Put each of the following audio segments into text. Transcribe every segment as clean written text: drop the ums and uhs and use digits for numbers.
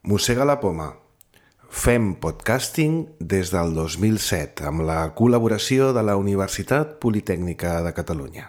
Mossega la poma. Fem podcasting des del 2007 amb la col·laboració de la Universitat Politècnica de Catalunya.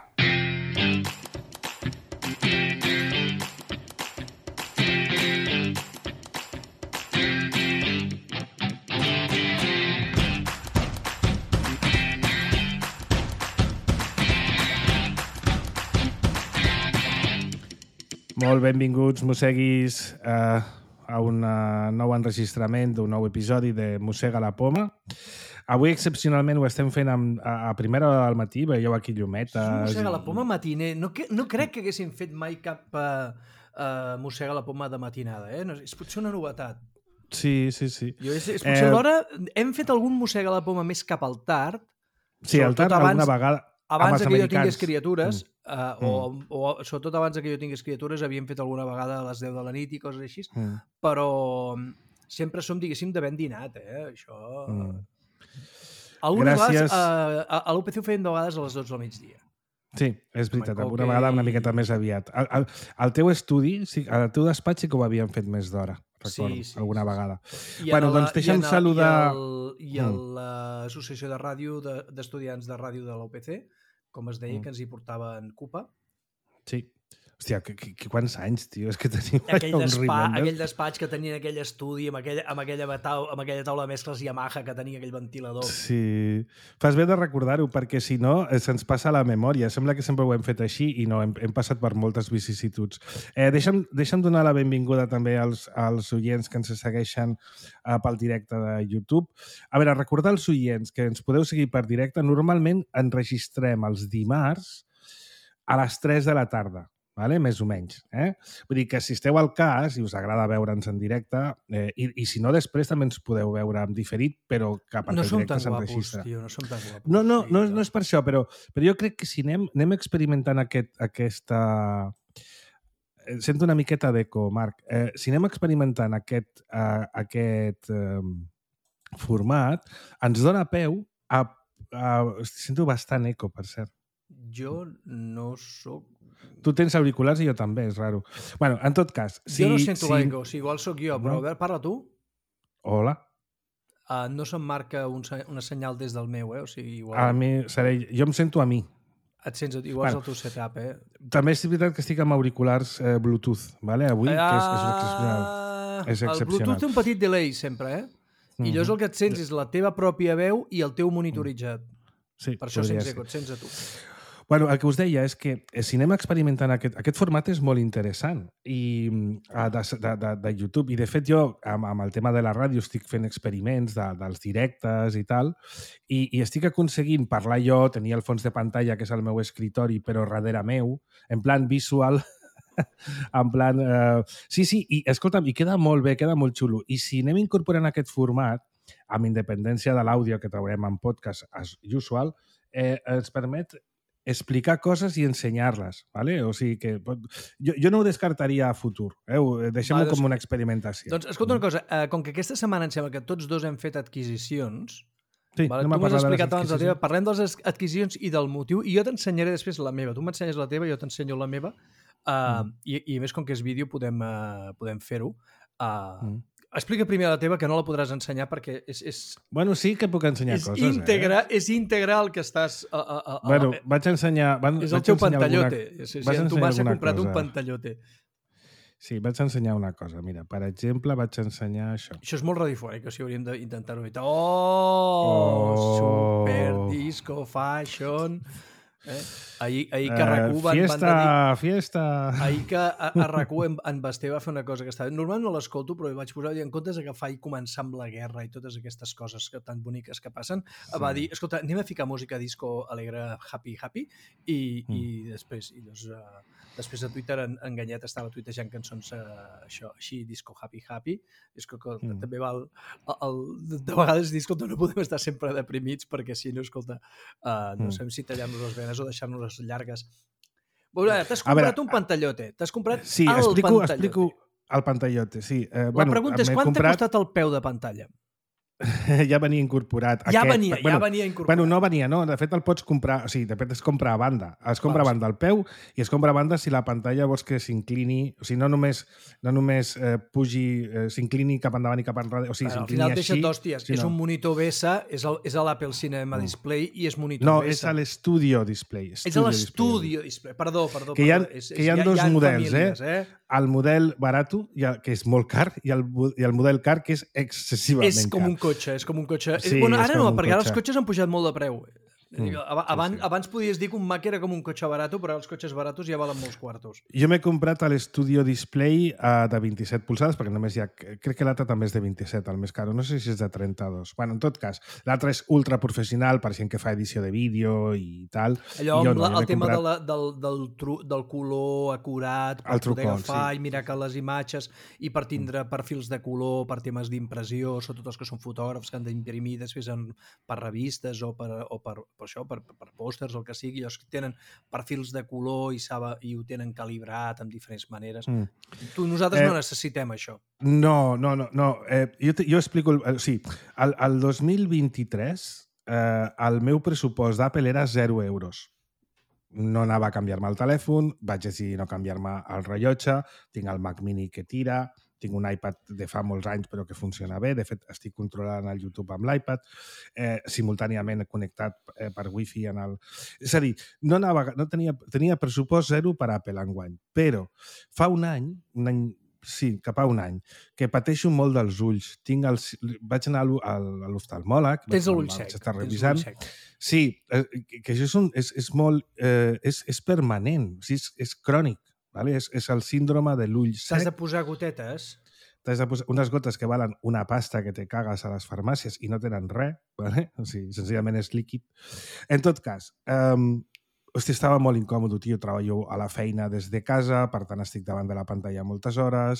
Molt benvinguts, mosseguis, a un nou enregistrament d'un nou episodi de Mossega la poma. Avui, excepcionalment, ho estem fent a primera hora del matí, veieu aquí llumetes... Mossega la poma matiner. No crec que haguéssim fet mai cap mossega la poma de matinada, eh? És potser una novetat. Sí. És potser l'hora... Hem fet algun mossega la poma més cap al tard. Sí, al tard alguna vegada... Abans que jo tingués criatures, o sobretot abans que jo tingués criatures, havíem fet alguna vegada a les 10 de la nit i coses així, però sempre som, diguéssim, de ben dinat, això... Algunes vegades, a l'UPC ho feien de vegades a les 12 del migdia. Sí, és veritat, alguna vegada una miqueta més aviat. Al teu estudi, al teu despatx sí que ho havíem fet més d'hora, recordo, alguna vegada. Bueno, doncs deixa'm saludar... I a l'Associació de Ràdio d'Estudiants de Ràdio de l'UPC, com es deia, que ens hi portaven CUPA. Sí. Hòstia, quants anys, tio? És que tenim aquell despatx que tenia aquell estudi amb aquella taula de mescles Yamaha que tenia aquell ventilador. Sí. Fas bé de recordar-ho, perquè si no se'ns passa a la memòria. Sembla que sempre ho hem fet així i no, hem passat per moltes vicissituds. Deixa'm donar la benvinguda també als oients que ens segueixen pel directe de YouTube. A veure, recordar als oients que ens podeu seguir per directe. Normalment enregistrem els dimarts a les 3 de la tarda. Vale? Més o menys. Vull dir que si esteu al cas i us agrada veure'ns en directe, i si no, després també ens podeu veure en diferit, però cap al directe s'enregistra. No som tan guapos, tio. No és per això, però jo crec que si anem experimentant aquesta... Sento una miqueta d'eco, Marc. Si anem experimentant aquest format, ens dona peu a... Sento bastant eco, per cert. Jo no soc... Tu tens auriculars i jo també, és raro. Bueno, en tot cas... Jo no sento l'eco, igual sóc jo, però Albert, parla tu. Hola. No se'm marca una senyal des del meu, o sigui, igual... A mi, jo em sento a mi. Et sents, igual és el teu setup, També és veritat que estic amb auriculars Bluetooth, vale? Avui, que és excepcional. El Bluetooth té un petit delay sempre, I llavors el que et sents és la teva pròpia veu i el teu monitoritzat. Sí, per això sents eco, et sents a tu. Bueno, el que us deia és que si anem experimentant aquest format és molt interessant de YouTube, i de fet jo amb el tema de la ràdio estic fent experiments dels directes i tal, i estic aconseguint parlar jo, tenir el fons de pantalla que és el meu escritori, però darrere meu, en plan visual, en plan... Sí, i escolta'm, i queda molt bé, queda molt xulo. I si anem incorporant aquest format, amb independència de l'àudio que traurem en podcast as usual, ens permet explicar coses i ensenyar-les, ¿vale? O sigui que jo no ho descartaria a futur, deixem-ho com una experimentació. Doncs escolta una cosa, com que aquesta setmana em sembla que tots dos hem fet adquisicions, sí, tu m'has explicat abans la teva, parlem de les adquisicions i del motiu, i jo t'ensenyaré després la meva. Tu m'ensenyes la teva, jo t'ensenyo la meva, i a més, com que és vídeo, podem fer-ho. Explica primer la teva, que no la podràs ensenyar perquè és... Bueno, sí que puc ensenyar coses. És íntegre el que estàs... Bueno, vaig ensenyar... És el teu pantallote. Tu m'has comprat un pantallote. Sí, vaig ensenyar una cosa. Mira, per exemple, vaig ensenyar això. Això és molt radiofònic, o sigui, hauríem d'intentar-ho evitar. Super disco fashion... Ahir que a RAC1 Ahir que a RAC1 en Basté va fer una cosa que estava... Normalment no l'escolto, però vaig posar en comptes que fa i començar amb la guerra i totes aquestes coses tan boniques que passen, va dir, escolta, anem a ficar música disco alegre, happy, i després a Twitter en Ganyet estava tuitejant cançons això, així, disco happy, disco que també val de vegades dir, escolta, no podem estar sempre deprimits perquè si no, escolta, no sabem si tallar-nos les venes o deixar-nos llargues. T'has comprat un pantallote. T'has comprat el pantallote. Explico el pantallote, sí. La pregunta és, quant t'ha costat el peu de pantalla? Ja venia incorporat. Ja venia incorporat. Bueno, no venia, no. De fet, el pots comprar... O sigui, de fet, es compra a banda. Es compra a banda al peu i es compra a banda si la pantalla vols que s'inclini... O sigui, no només s'inclini cap endavant i cap enrere. O sigui, al s'inclini final així... deixa't d'hòsties. És un monitor VESA, és l'Apple Cinema Display i és monitor No, VESA. és a l'Studio Display. És a l'Studio Display. Perdó. Que hi ha dos models, famílies, El model barato, que és molt car, i el model car, que és excessivament car. És com un cotxe. Sí, bueno, ara no, perquè ara cotxe. els cotxes han pujat molt de preu. Abans podies dir que un Mac era com un cotxe barato, però els cotxes baratos ja valen molts quartos. Jo m'he comprat l'Studio Display de 27 polzades, perquè només hi ha... Crec que l'altre també és de 27, el més caro. No sé si és de 32. Bueno, en tot cas, l'altre és ultra professional per gent que fa edició de vídeo i tal. Allò amb el tema del color acurat, per poder agafar i mirar que les imatges i per tindre perfils de color, per temes d'impressió, sobretot els que són fotògrafs que han d'imprimir després per revistes o per pòsters o el que sigui, els que tenen perfils de color i ho tenen calibrat en diferents maneres. Nosaltres no necessitem això. No. Jo explico... Sí, el 2023 el meu pressupost d'Apple era 0 euros. No anava a canviar-me el telèfon, vaig decidir no canviar-me el rellotge, tinc el Mac Mini que tira, tinc un iPad de fa molts anys però que funciona bé, de fet estic controlant el YouTube amb l'iPad, simultàniament connectat per Wi-Fi en el... És a dir, tenia pressupost zero per Apple enguany, però fa un any, cap a un any, que pateixo molt dels ulls. Vaig anar a l'oftalmòleg, tens l'ull sec. Estar revisant. Sí, que això és permanent, és crònic. Vale? És el síndrome de l'ull sec. T'has de posar gotetes? T'has de posar unes gotes que valen una pasta que te cagues a les farmàcies i no tenen res, vale? O sigui, senzillament és líquid. En tot cas, estava molt incòmode, tio. Treballo a la feina des de casa, per tant estic davant de la pantalla moltes hores.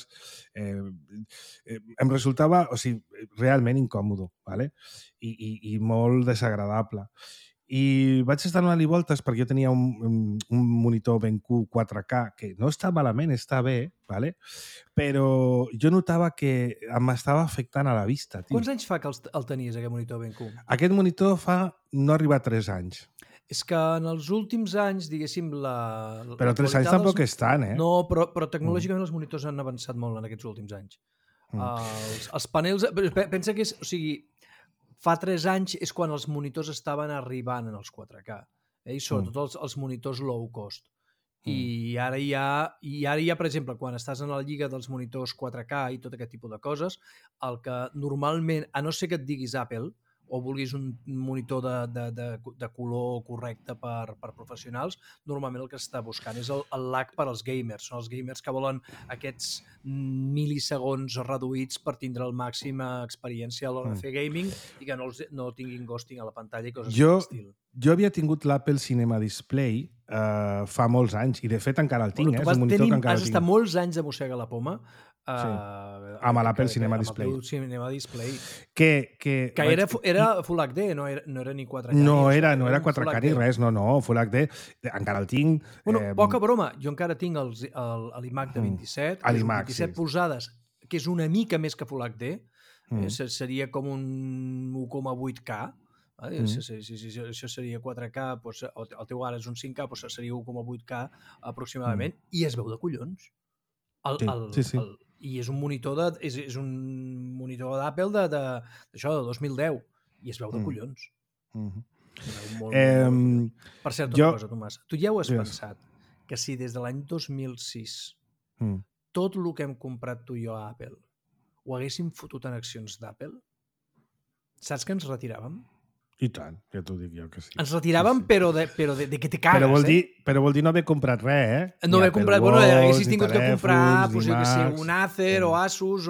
Em resultava, realment incòmode, vale? I molt desagradable. I vaig estar donant-li voltes perquè jo tenia un monitor BenQ 4K que no està malament, està bé, ¿vale? Però jo notava que m'estava afectant a la vista. Tio. Quants anys fa que el tenies, aquest monitor BenQ? Aquest monitor no arriba a 3 anys. És que en els últims anys, diguéssim, Però 3 anys tampoc és tant, No, però tecnològicament els monitors han avançat molt en aquests últims anys. Els panels... Pensa que és... O sigui, fa 3 anys és quan els monitors estaven arribant en els 4K, i sobretot els monitors low cost. I ara hi ha, per exemple, quan estàs en la lliga dels monitors 4K i tot aquest tipus de coses, el que normalment, a no ser que et diguis Apple, o vulguis un monitor de color correcte per professionals, normalment el que s'està buscant és el lag per als gamers. Són els gamers que volen aquests mil·lisegons reduïts per tindre el màxima experiència a l'hora de fer gaming i que no tinguin ghosting a la pantalla i coses d'aquest estil. Jo havia tingut l'Apple Cinema Display fa molts anys i de fet encara el tinc. Has estat molts anys de mossegar la poma amb l'Apple Cinema Display. Amb el Cinema Display. Que era Full HD, no era ni 4K. No era 4K ni res, no, Full HD. Encara el tinc. Bueno, poca broma, jo encara tinc l'iMac de 27, 27 polzades, que és una mica més que Full HD, seria com un 1,8K. Això seria 4K, el teu ara és un 5K, seria 1,8K aproximadament, i es veu de collons. Sí. I és un monitor d'Apple d'això, de 2010, i es veu de collons. Per cert, una cosa, Tomàs, tu ja ho has pensat, que si des de l'any 2006 tot el que hem comprat tu i jo a Apple ho haguéssim fotut en accions d'Apple, saps que ens retiràvem? I tant, ja t'ho dic jo que sí. Ens retiràvem, però de que te cagues, Però vol dir no haver comprat res, No haver comprat, haguessis tingut que comprar, jo què sé, un Acer o Asus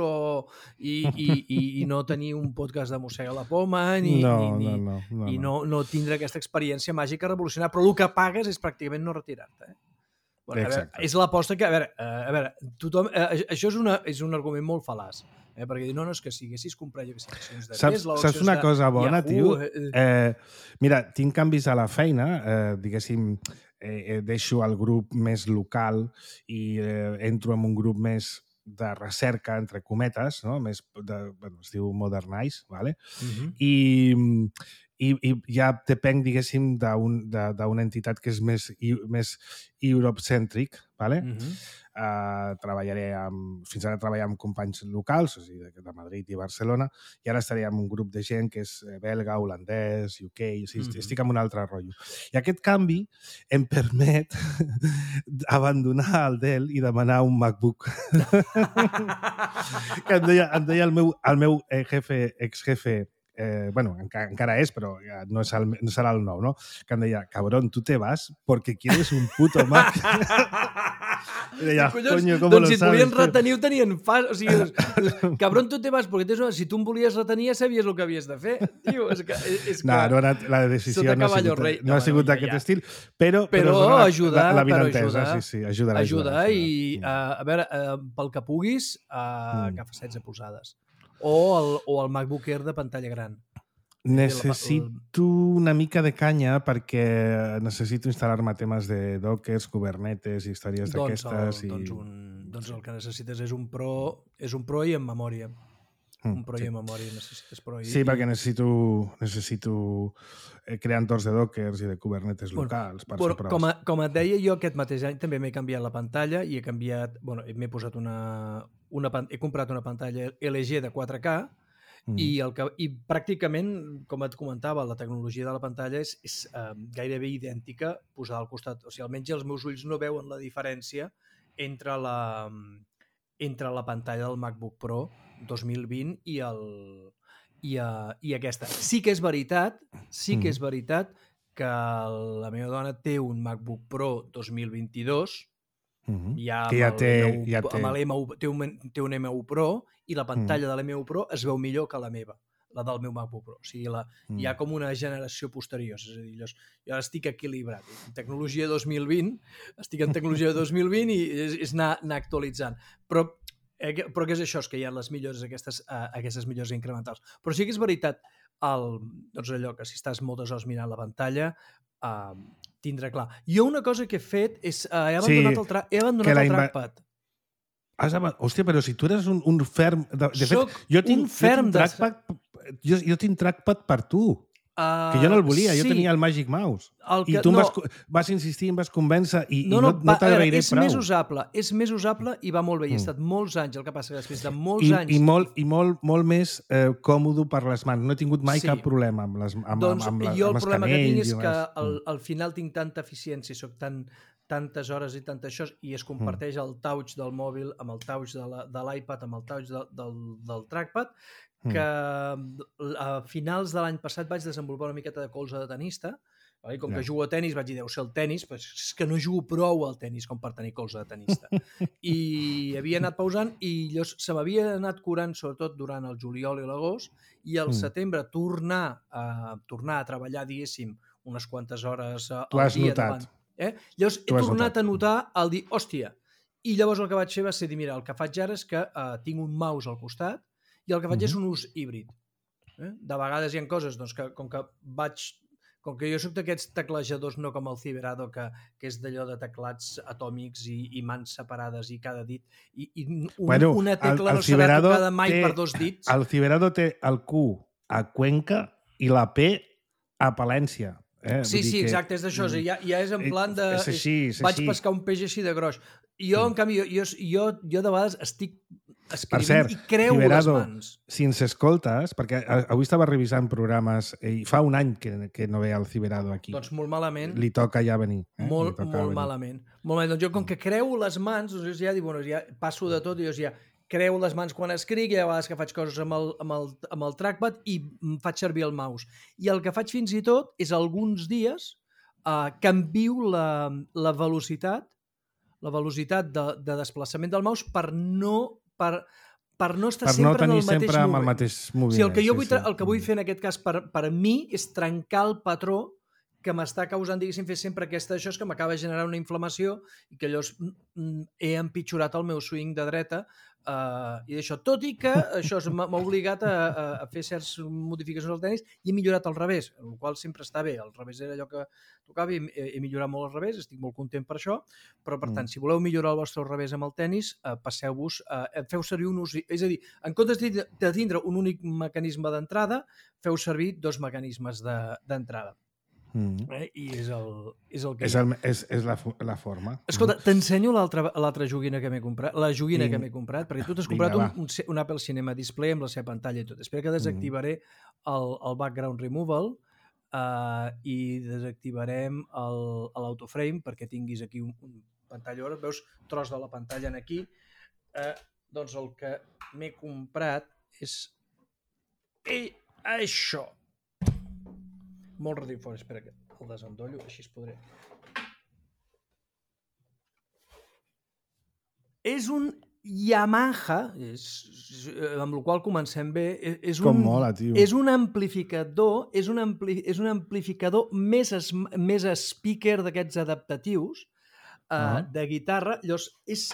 i no tenir un podcast de Mossega la Poma i no tindre aquesta experiència màgica revolucionària, però el que pagues és pràcticament no retirar-te, és l'aposta que, a veure, tothom, això és un argument molt fal·laç, perquè no, és que si haguessis comprat accions de Tesla... Saps una cosa bona, tio? Mira, tinc canvis a la feina, diguéssim, deixo el grup més local i entro en un grup més de recerca, entre cometes, no? Més es diu Modernize, ¿vale? I ja depenc, diguéssim, d'una entitat que és més Europe-centric, ¿vale? Fins ara treballaré amb companys locals, o sigui, de Madrid i Barcelona, i ara estaré amb un grup de gent que és belga, holandès, UK, o sigui, estic amb un altre rotllo. I aquest canvi em permet abandonar el Dell i demanar un MacBook. Que em deia el meu ex-jefe, encara és, però no serà el nou, no? Que em deia, cabrón, tu te vas porque quieres un puto Mac. I deia, coño, com doncs lo si et sabes, volien retenir ho tenien fàcil. O sigui, cabrón, tu te vas perquè si tu em volies retenir ja sabies el que havies de fer. Tio, és que la decisió no ha sigut d'aquest estil, però ajuda, l'avinentesa, sí, ajuda. I, a veure, pel que puguis, agafa 16 polzades. O el MacBook Air de pantalla gran. Necessito una mica de canya perquè necessito instal·lar-me temes de Dockers, Kubernetes, històries d'aquestes. Doncs el que necessites és un Pro i en memòria. Un Pro i en memòria necessites Pro. Sí, perquè necessito crear entorns de Dockers i de Kubernetes locals per fer proves. Com et deia, jo aquest mateix any també m'he canviat la pantalla i m'he posat he comprat una pantalla LG de 4K i pràcticament, com et comentava, la tecnologia de la pantalla és gairebé idèntica posada al costat. O sigui, almenys els meus ulls no veuen la diferència entre la pantalla del MacBook Pro 2020 i aquesta. Sí que és veritat que la meva dona té un MacBook Pro 2022 té un M1 Pro i la pantalla de l'M1 Pro es veu millor que la meva, la del meu MacBook Pro. O sigui, hi ha com una generació posterior. És a dir, jo ara estic equilibrat. Tecnologia 2020, estic en tecnologia 2020 i és anar actualitzant. Però què és això? És que hi ha les millores, aquestes millores incrementals. Però sí que és veritat doncs allò que si estàs moltes hores mirant la pantalla tindrà clar. Jo una cosa que he fet és he abandonat el trackpad. Hòstia, però si tu eres un ferm... Jo tinc trackpad per tu. Que jo no el volia, jo tenia el Magic Mouse. I tu vas insistir, em vas convèncer i no t'agrairé prou. És més usable i va molt bé. I he estat molts anys, el que passa que després de molts anys... I molt més còmode per les mans. No he tingut mai cap problema amb els canells. Doncs jo el problema que tinc és que al final tinc tanta eficiència, soc tantes hores i tant això, i es comparteix el touch del mòbil amb el touch de l'iPad, amb el touch del trackpad, que a finals de l'any passat vaig desenvolupar una miqueta de colze de tenista, i com que jugo a tenis vaig dir, deu ser el tenis, però és que no jugo prou al tenis com per tenir colze de tenista. I havia anat pausant i se m'havia anat curant, sobretot durant el juliol i l'agost, i al setembre tornar a treballar, diguéssim, unes quantes hores al dia. Tu has notat. Llavors he tornat a notar el dir, hòstia, i llavors el que vaig fer va ser dir, mira, el que faig ara és que tinc un mouse al costat i el que faig és un ús híbrid. De vegades hi ha coses que com que jo soc d'aquests teclejadors no com el Ciberado, que és d'allò de teclats atòmics i mans separades i cada dit, i una tecla no serà tocada mai per dos dits. El Ciberado té el Q a Cuenca i la P a Palència. Sí, exacte, és d'això. Ja és en plan de... Vaig pescar un peix així de gros. Jo, en canvi, jo de vegades estic escrivint i creu les mans. Si ens escoltes, perquè avui estava revisant programes i fa un any que no ve el Ciberado aquí. Doncs molt malament. Li toca ja venir. Molt malament. Doncs jo, com que creu les mans, doncs ja passo de tot i ja creu les mans quan escric, i a vegades que faig coses amb el trackpad i faig servir el mouse. I el que faig fins i tot és alguns dies canvio la velocitat de desplaçament del mouse per no estar sempre en el mateix moviment. Sí, el que vull fer en aquest cas per mi és trencar el patró que m'està causant, diguéssim, fer sempre això és que m'acaba generant una inflamació i que llavors he empitjorat el meu swing de dreta i d'això. Tot i que això m'ha obligat a fer certes modificacions al tenis i he millorat al revés, el qual sempre està bé. Al revés era allò que tocava i he millorat molt al revés, estic molt content per això, però per tant, si voleu millorar el vostre revés amb el tenis, passeu-vos, feu servir un ús, és a dir, en comptes de tindre un únic mecanisme d'entrada, feu servir 2 mecanismes d'entrada. I és el que és la forma. Escolta, t'ensenyo l'altra joguina que m'he comprat, la joguina que m'he comprat, perquè tu t'has comprat un Apple Cinema Display amb la seva pantalla i tot. Espera que desactivaré el background removal i desactivarem l'autoframe perquè tinguis aquí un pantalla. Veus tros de la pantalla aquí? Doncs el que m'he comprat és això. Molt radiofònic, espera que el desendollo, així es podré. És un Yamaha, amb el qual comencem bé, com mola, tio. És un amplificador, és un amplificador més speaker d'aquests adaptatius de guitarra. Llavors,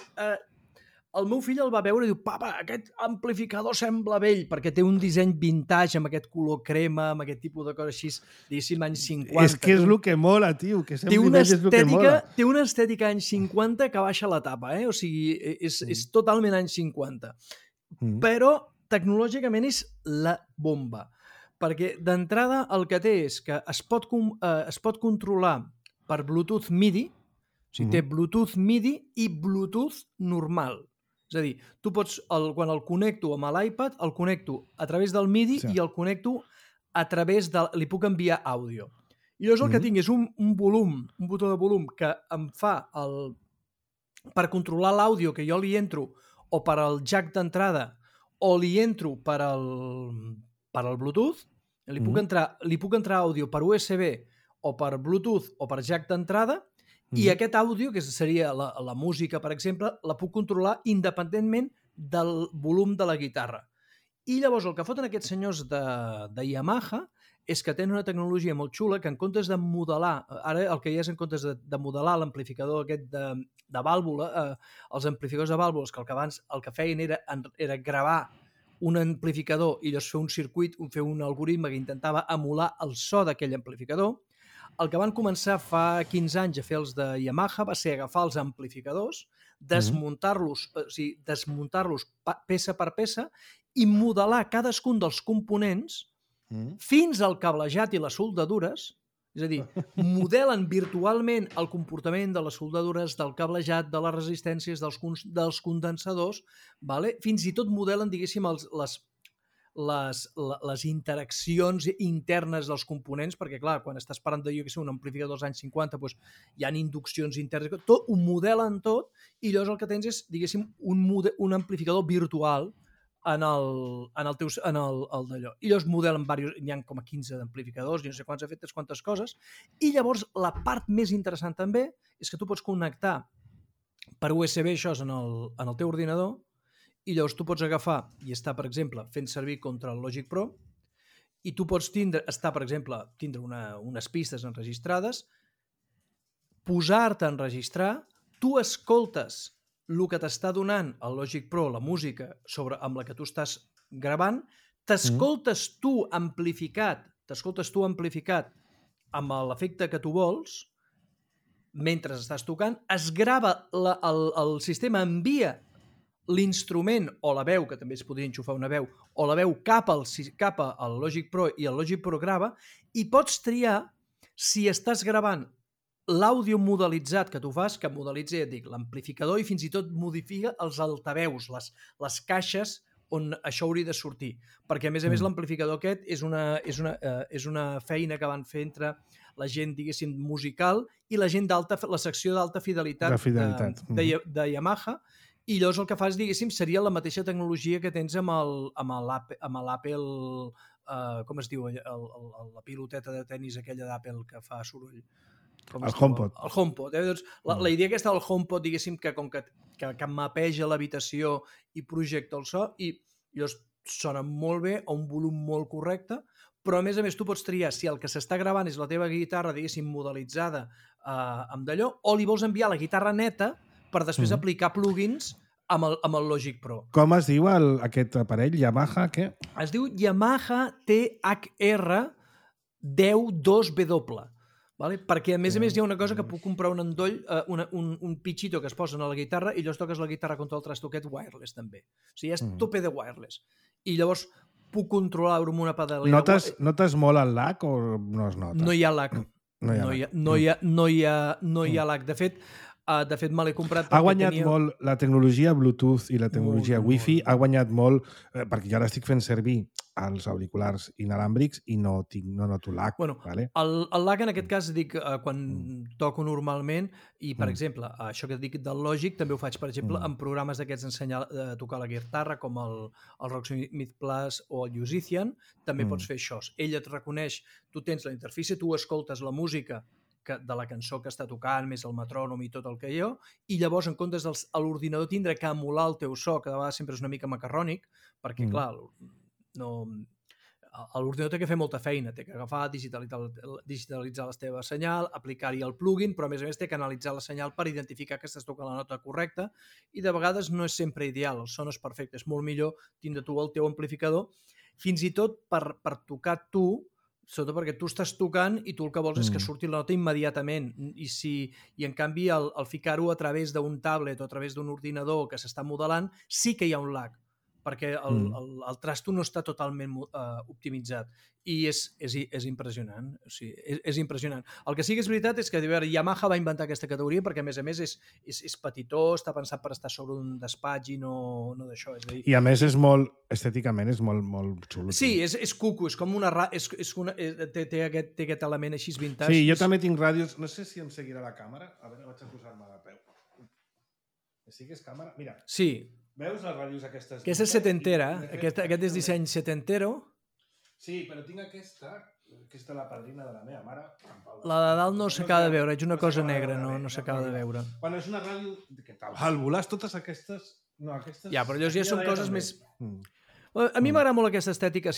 el meu fill el va veure i diu, papa, aquest amplificador sembla vell, perquè té un disseny vintage amb aquest color crema, amb aquest tipus de coses així, diguéssim, anys 50. És que és el que mola, tio, que sembli vell és el que mola. Té una estètica anys 50 que baixa la tapa, o sigui, és totalment anys 50. Però tecnològicament és la bomba, perquè d'entrada el que té és que es pot controlar per Bluetooth MIDI, o sigui, té Bluetooth MIDI i Bluetooth normal. És a dir, tu pots, quan el connecto amb l'iPad, el connecto a través del MIDI i el connecto a través li puc enviar àudio. I llavors el que tinc és un botó de volum que em fa per controlar l'àudio que jo li entro o per al jack d'entrada o li entro per al Bluetooth, li puc entrar àudio per USB o per Bluetooth o per jack d'entrada. I aquest àudio, que seria la música, per exemple, la puc controlar independentment del volum de la guitarra. I llavors el que foten aquests senyors de Yamaha és que tenen una tecnologia molt xula que en comptes de modelar, ara el que hi és en comptes de modelar l'amplificador aquest de vàlvula, els amplificadors de vàlvules, que abans el que feien era gravar un amplificador i llavors fer un circuit, fer un algoritme que intentava emular el so d'aquell amplificador. El que van començar fa 15 anys a fer els de Yamaha va ser agafar els amplificadors, desmuntar-los peça per peça i modelar cadascun dels components fins al cablejat i les soldadures. És a dir, modelen virtualment el comportament de les soldadures, del cablejat, de les resistències, dels condensadors, fins i tot modelen, diguéssim, les interaccions internes dels components, perquè clar, quan estàs parlant de un amplificador dels anys 50, doncs hi ha induccions internes, tot ho modelen tot, i llavors el que tens és, diguéssim, un amplificador virtual en el d'allò. I llavors modelen n'hi ha com a 15 d'amplificadors, i no sé quants ha fet, quantes coses, i llavors la part més interessant també és que tu pots connectar per USB això en el teu ordinador. I llavors tu pots agafar i estar, per exemple, fent servir contra el Logic Pro i tu pots tindre unes pistes enregistrades, posar-te a enregistrar, tu escoltes el que t'està donant el Logic Pro, la música amb la que tu estàs gravant, t'escoltes tu amplificat amb l'efecte que tu vols, mentre estàs tocant, es grava, el sistema envia l'instrument o la veu, que també es podria enxufar una veu, o la veu cap al Logic Pro i el Logic Pro grava, i pots triar si estàs gravant l'àudio modelitzat que tu fas, que modelitza, ja et dic, l'amplificador i fins i tot modifica els altaveus, les caixes on això hauria de sortir. Perquè, a més, l'amplificador aquest és una feina que van fer entre la gent, diguéssim, musical i la gent la secció d'alta fidelitat de Yamaha. I llavors el que fas, diguéssim, seria la mateixa tecnologia que tens amb l'Apple, com es diu, la piloteta de tenis aquella d'Apple que fa soroll. El HomePod. El HomePod. Doncs la idea aquesta del HomePod, diguéssim, que mapeja l'habitació i projecta el so, i llavors sona molt bé, a un volum molt correcte, però a més tu pots triar si el que s'està gravant és la teva guitarra, diguéssim, modelitzada amb d'allò, o li vols enviar la guitarra neta per després aplicar plugins amb el Logic Pro. Com es diu aquest aparell? Yamaha, què? Es diu Yamaha THR 10-2W. Vale? Perquè, a més, hi ha una cosa que puc comprar un endoll, un pitxito que es posa a la guitarra i llavors toques la guitarra contra el trastoquet wireless, també. O sigui, és tope de wireless. I llavors puc controlar-ho amb una pedalera. Notes molt el lag o no es nota? No hi ha lag. No hi ha lag. De fet, me l'he comprat... Ha guanyat molt la tecnologia Bluetooth i la tecnologia Wi-Fi, ha guanyat molt, perquè jo ara estic fent servir els auriculars inalàmbrics i no noto lag. Bueno, vale? El lag en aquest cas dic quan toco normalment i, per exemple, això que dic del Logic també ho faig, per exemple, en programes d'aquests d'ensenyar a tocar la guitarra, com el Rocksmith Plus o el Musician, també pots fer això. Ell et reconeix, tu tens la interfície, tu escoltes la música de la cançó que està tocant, més el metrònom i tot el que i llavors, en comptes a l'ordinador tindre que emular el teu so, que de vegades sempre és una mica macarrònic, perquè, clar, l'ordinador té que fer molta feina, té que agafar, digitalitzar la teva senyal, aplicar-hi el plugin, però a més té que analitzar la senyal per identificar que estàs tocant la nota correcta i de vegades no és sempre ideal, el so no és perfecte, és molt millor tindre tu el teu amplificador, fins i tot per tocar tu, sobretot perquè tu estàs tocant i tu el que vols és que surti la nota immediatament i en canvi el ficar-ho a través d'un tablet o a través d'un ordinador que s'està modelant sí que hi ha un lag perquè el trasto no està totalment optimitzat i és impressionant. O sigui, és impressionant. El que sí que és veritat és que Yamaha va inventar aquesta categoria perquè, a més, és petitó, està pensat per estar sobre un despatx i no d'això. I, a més, estèticament és molt xulo. Sí, és cuco, és com una... té aquest element així vintage. Sí, jo també tinc ràdios... No sé si em seguirà la càmera. A veure, vaig a posar-me a peu. Sí que és càmera? Mira. Sí. Veus les ràdios aquestes? Aquesta és setentera, aquest és disseny setentero. Sí, però tinc aquesta la padrina de la meva mare. La de dalt no s'acaba de veure, és una cosa negra, no s'acaba de veure. Bueno, és una ràdio que vàlvules, totes aquestes... No, aquestes... Ja, però ja són coses més... A mi m'agrada molt aquesta estètica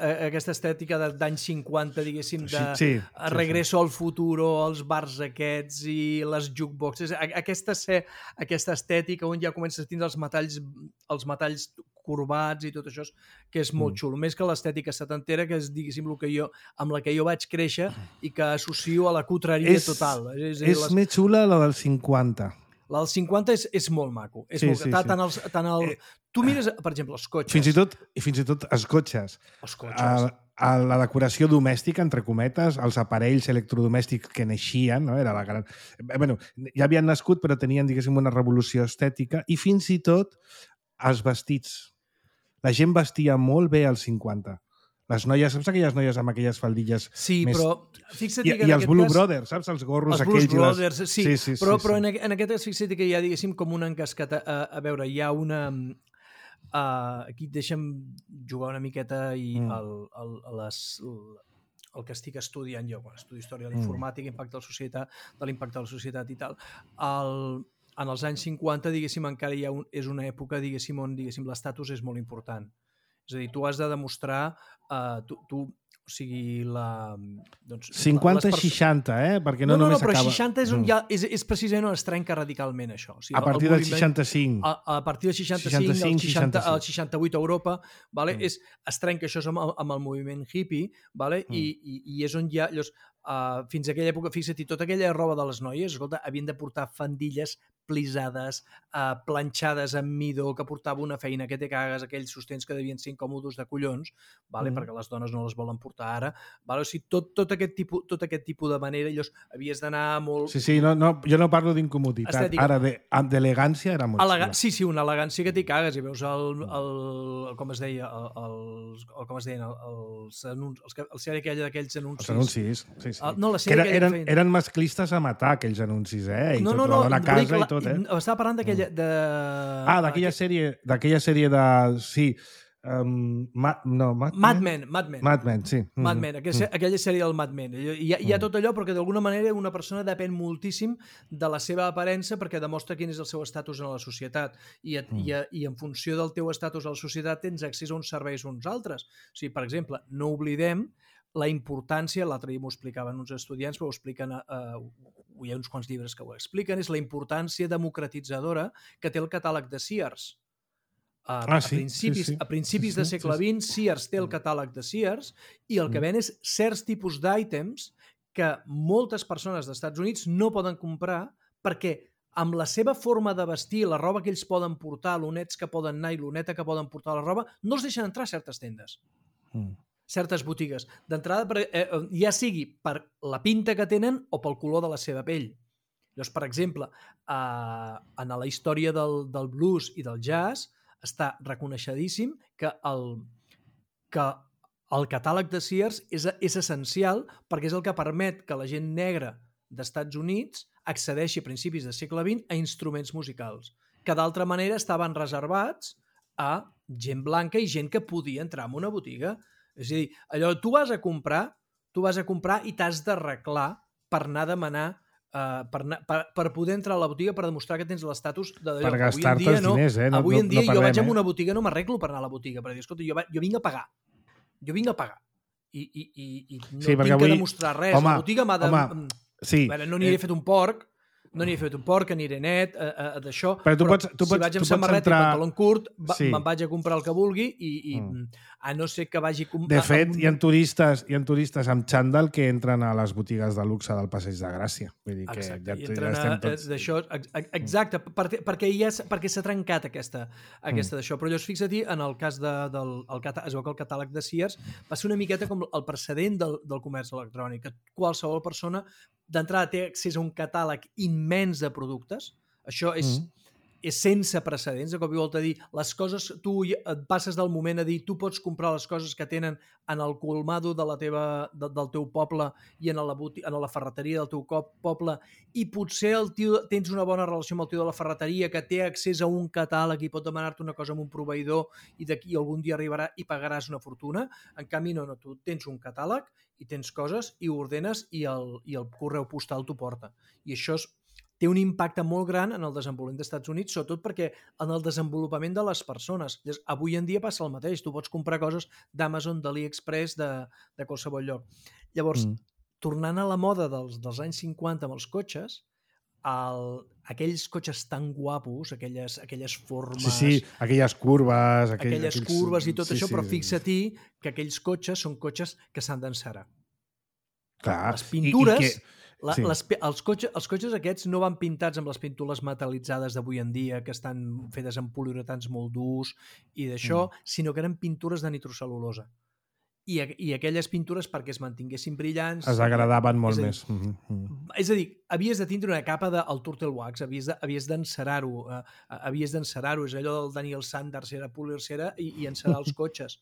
d'anys 50, diguéssim, de Regreso al Futuro, els bars aquests i les jukeboxes, aquesta estètica on ja comences a tindre els metalls corbats i tot això, que és molt xulo. Més que l'estètica setantera, que és, diguéssim, amb la que jo vaig créixer i que associo a la cutreria total. És més xula la del 50. La del 50 és molt maco. Tu mires, per exemple, els cotxes. Fins i tot els cotxes. Els cotxes. La decoració domèstica, entre cometes, els aparells electrodomèstics que naixien, no? Era la gran... Bueno, ja havien nascut, però tenien, diguéssim, una revolució estètica i fins i tot els vestits. La gent vestia molt bé als 50. Les noies, saps aquelles noies amb aquelles faldilles? Sí, més... però fixa't que I els Blue Brothers, saps? Els gorros aquells. Els Blues Brothers, sí. Però en aquest fixa't que hi ha, diguéssim, com una encascata. A veure, hi ha una... Aquí et deixa'm jugar una miqueta i el que estic estudiant jo, quan estudio història de l'informàtica, impacte de l'impacte de la societat i tal, en els anys 50, diguéssim, encara és una època, diguéssim, on l'estatus és molt important. És a dir, tu has de demostrar... O sigui, doncs, 50-60, perquè no només però acaba... 60 és precisament on es trenca radicalment, això. O sigui, a partir del 65. A partir del 65, al 68 a Europa, vale? Es trenca això amb el moviment hippie, vale? I és on hi ha... fins a aquella època, fixa't, tota aquella roba de les noies, escolta, havien de portar fandilles plisades, planxades amb midó, que portava una feina que te cagues, aquells sostens que devien ser incòmodos de collons, vale? Perquè les dones no les volen portar ara. Vale? O sigui, tot aquest tipus de manera, llavors havies d'anar molt... Sí, jo no parlo d'incomoditat. Ara, d'elegància era molt xula. Sí, una elegància que t'hi cagues, i veus com es deia, com es deien, el sèrie d'aquells anuncis. Els anuncis, sí. No, la sèrie eren masclistes a matar, aquells anuncis, I tot, la dona a casa i tot, Estava parlant d'aquella... d'aquella sèrie de... Sí, Mad Men, sí. Mad Men, aquella sèrie del Mad Men. Hi ha tot allò perquè d'alguna manera una persona depèn moltíssim de la seva aparença perquè demostra quin és el seu estatus en la societat i en funció del teu estatus a la societat tens accés a uns serveis o uns altres. O sigui, per exemple, no oblidem la importància, l'altre dia m'ho explicaven uns estudiants, però ho expliquen, hi ha uns quants llibres que ho expliquen, és la importància democratitzadora que té el catàleg de Sears. A principis de segle XX, Sears té el catàleg de Sears i el que ven és certs tipus d'ítems que moltes persones dels Estats Units no poden comprar perquè amb la seva forma de vestir, la roba que ells poden portar, l'onets que poden anar i l'oneta que poden portar la roba, no els deixen entrar a certes tendes. Certes botigues. D'entrada, ja sigui per la pinta que tenen o pel color de la seva pell. Llavors, per exemple, en la història del blues i del jazz està reconeixedíssim que el catàleg de Sears és essencial perquè és el que permet que la gent negra d'Estats Units accedeixi a principis del segle XX a instruments musicals, que d'altra manera estaven reservats a gent blanca i gent que podia entrar en una botiga. És a dir, allò, tu vas a comprar i t'has d'arreglar per anar a demanar per poder entrar a la botiga per demostrar que tens l'estatus de... Per gastar-te els diners, Avui en dia jo vaig a una botiga, no m'arreglo per anar a la botiga, per dir, escolta, jo vinc a pagar. I no tinc que demostrar res. La botiga m'ha de... No n'hi he fet un porc, aniré net, d'això, però si vaig amb samarreta i pantaló curt, me'n vaig a comprar el que vulgui i a no ser que vagi... De fet, hi ha turistes amb xandall que entren a les botigues de luxe del Passeig de Gràcia. Vull dir que ja estem tots... Exacte, perquè s'ha trencat aquesta d'això. Però llavors, fixa-t'hi, en el cas es veu que el catàleg de Sears va ser una miqueta com el precedent del comerç electrònic. Qualsevol persona d'entrada té accés a un catàleg immens de productes. Això és sense precedents. De cop i volta a dir, les coses, tu et passes del moment a dir, tu pots comprar les coses que tenen en el colmado del teu poble i en la ferreteria del teu poble i potser tens una bona relació amb el tio de la ferreteria que té accés a un catàleg i pot demanar-te una cosa amb un proveïdor i d'aquí algun dia arribarà i pagaràs una fortuna. En canvi, no, tu tens un catàleg i tens coses i ho ordenes i el correu postal t'ho porta. I això té un impacte molt gran en el desenvolupament dels Estats Units, sobretot perquè en el desenvolupament de les persones. Avui en dia passa el mateix. Tu pots comprar coses d'Amazon, d'AliExpress, de qualsevol lloc. Llavors, tornant a la moda dels anys 50 amb els cotxes, aquells cotxes tan guapos, aquelles formes... Sí, aquelles curves... Aquelles curves i tot això, però fixa-t'hi que aquells cotxes són cotxes que s'han d'encerar. Clar. Les pintures... Els cotxes aquests no van pintats amb les pintures metal·litzades d'avui en dia, que estan fetes amb poliuretans molt durs i d'això, sinó que eren pintures de nitrocel·lulosa. I aquelles pintures, perquè es mantinguessin brillants... Es degradaven molt més. És a dir, havies de tindre una capa del Turtle Wax, havies d'encerar-ho. És allò del Daniel Sanders, era polir cera i encerar els cotxes.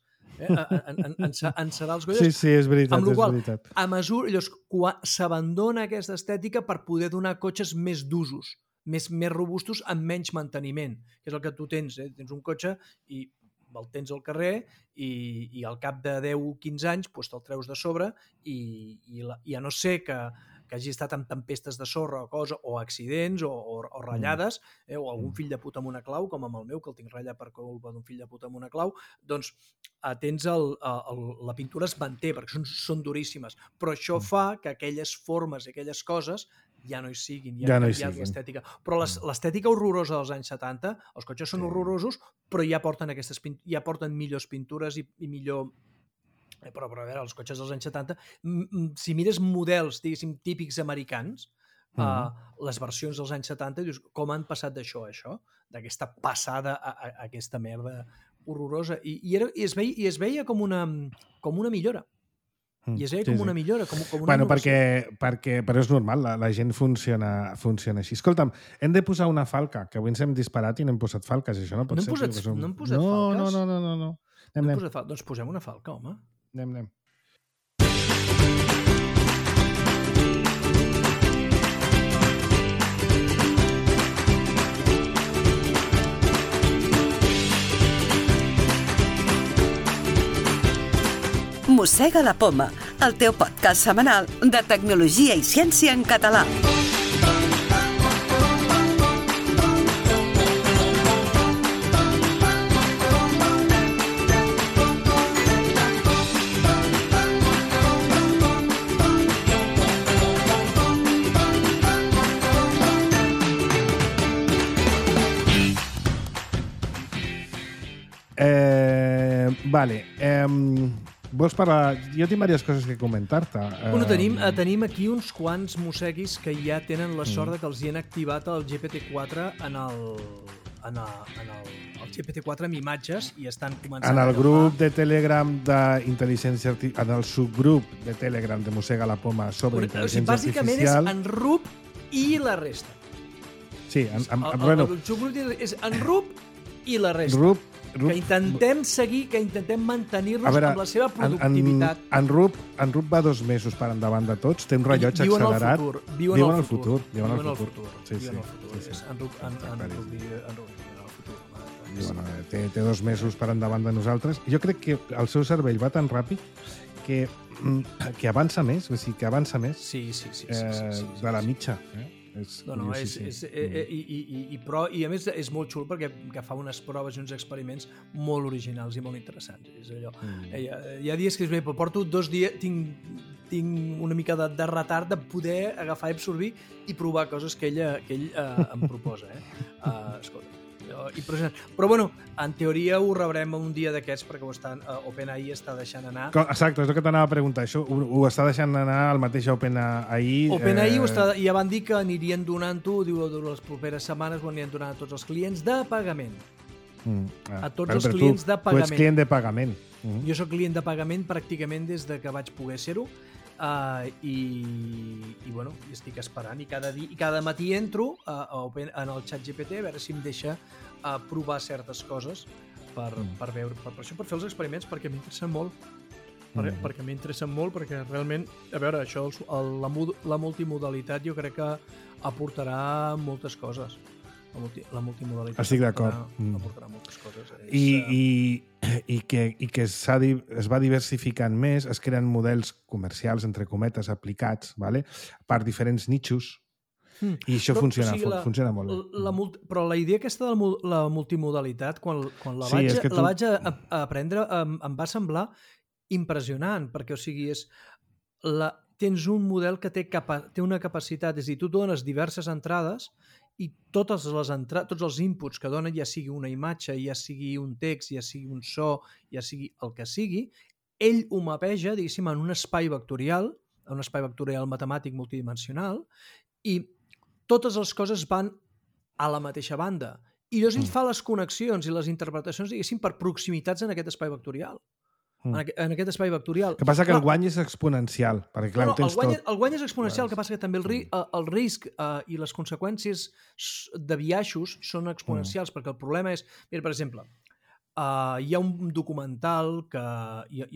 Encerar els cotxes. Sí, és veritat. Amb la qual cosa, a mesura, llavors, s'abandona aquesta estètica per poder donar cotxes més d'usos, més robustos, amb menys manteniment, que és el que tu tens. Tens un cotxe i el tens al carrer i al cap de 10-15 anys te'l treus de sobre i a no ser que hagi estat amb tempestes de sorra o accidents o ratllades, o algun fill de puta amb una clau, com amb el meu, que el tinc ratllat per culpa d'un fill de puta amb una clau, doncs tens la pintura es manté, perquè són duríssimes. Però això fa que aquelles formes i aquelles coses ja no hi siguin, ja ha canviat l'estètica. Però l'estètica horrorosa dels anys 70, els cotxes són horrorosos, però ja porten millors pintures i millor... Però a veure, els cotxes dels anys 70, si mires models, diguéssim, típics americans, les versions dels anys 70, dius, com han passat d'això a això? D'aquesta passada a aquesta merda horrorosa. I es veia com una millora. I es veia com una millora, com una evolució. Però és normal, la gent funciona així. Escolta'm, hem de posar una falca, que avui ens hem disparat i no hem posat falques, això no pot ser. No hem posat falques? No. Doncs posem una falca, home. Anem. Mossega la Poma, el teu podcast setmanal de tecnologia i ciència en català. Vale. Vols parlar? Jo tinc diverses coses que comentar-te. Bueno, tenim aquí uns quants mosseguis que ja tenen la sort de que els hi han activat el GPT-4 en el GPT-4 amb imatges i estan començant en el grup de Telegram d'intel·ligència artificial, en el subgrup de Telegram de Mossega la Poma sobre intel·ligència bàsicament artificial. Bàsicament és en RUP i la resta. Sí, el subgrup és en RUP i la resta. Que intentem seguir, que intentem mantenir-nos amb la seva productivitat. En RUP va 2 mesos per endavant de tots, té un rellotge accelerat. Viuen al futur. Viuen al futur. Té 2 mesos per endavant de nosaltres. Jo crec que el seu cervell va tan ràpid que avança més, o sigui, que avança més de la mitja. I a més és molt xulo perquè fa unes proves i uns experiments molt originals i molt interessants. És allò. Hi ha dies que però porto 2 dies, tinc una mica de retard de poder agafar i absorbir i provar coses que ell em proposa. Escolta, impressionant. Però bueno, en teoria ho rebrem un dia d'aquests perquè OpenAI està deixant anar. Exacte, és el que t'anava a preguntar. Això ho està deixant anar el mateix OpenAI. OpenAI ja van dir que anirien donant-ho, diu, les properes setmanes ho anirien donant a tots els clients de pagament. A tots els clients de pagament. Tu ets client de pagament. Jo soc client de pagament pràcticament des de que vaig poder ser-ho. I bueno, estic esperant i cada matí entro en el xat GPT a veure si em deixa provar certes coses per veure, per això, per fer els experiments, perquè m'interessen molt perquè realment, a veure, això la multimodalitat jo crec que aportarà moltes coses. La multimodalitat estic d'acord. Aportarà moltes coses. I que es va diversificant més, es creen models comercials, entre cometes, aplicats, vale? Per diferents nichos, i això funciona molt bé. Però la idea aquesta de la multimodalitat, quan la vaig aprendre, em va semblar impressionant, perquè, o sigui, tens un model que té una capacitat, és a dir, tu dones diverses entrades i tots els inputs que dona, ja sigui una imatge, ja sigui un text, ja sigui un so, ja sigui el que sigui, ell ho mapeja, diguéssim, en un espai vectorial matemàtic multidimensional, i totes les coses van a la mateixa banda. I llavors ell fa les connexions i les interpretacions, diguéssim, per proximitats en aquest espai vectorial. En aquest espai vectorial. El que passa que el guany és exponencial, perquè clar, ho tens tot. El guany és exponencial, el que passa que també el risc i les conseqüències de biaixos són exponencials, perquè el problema és, mira, per exemple, hi ha un documental que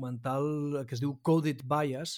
es diu Coded Bias,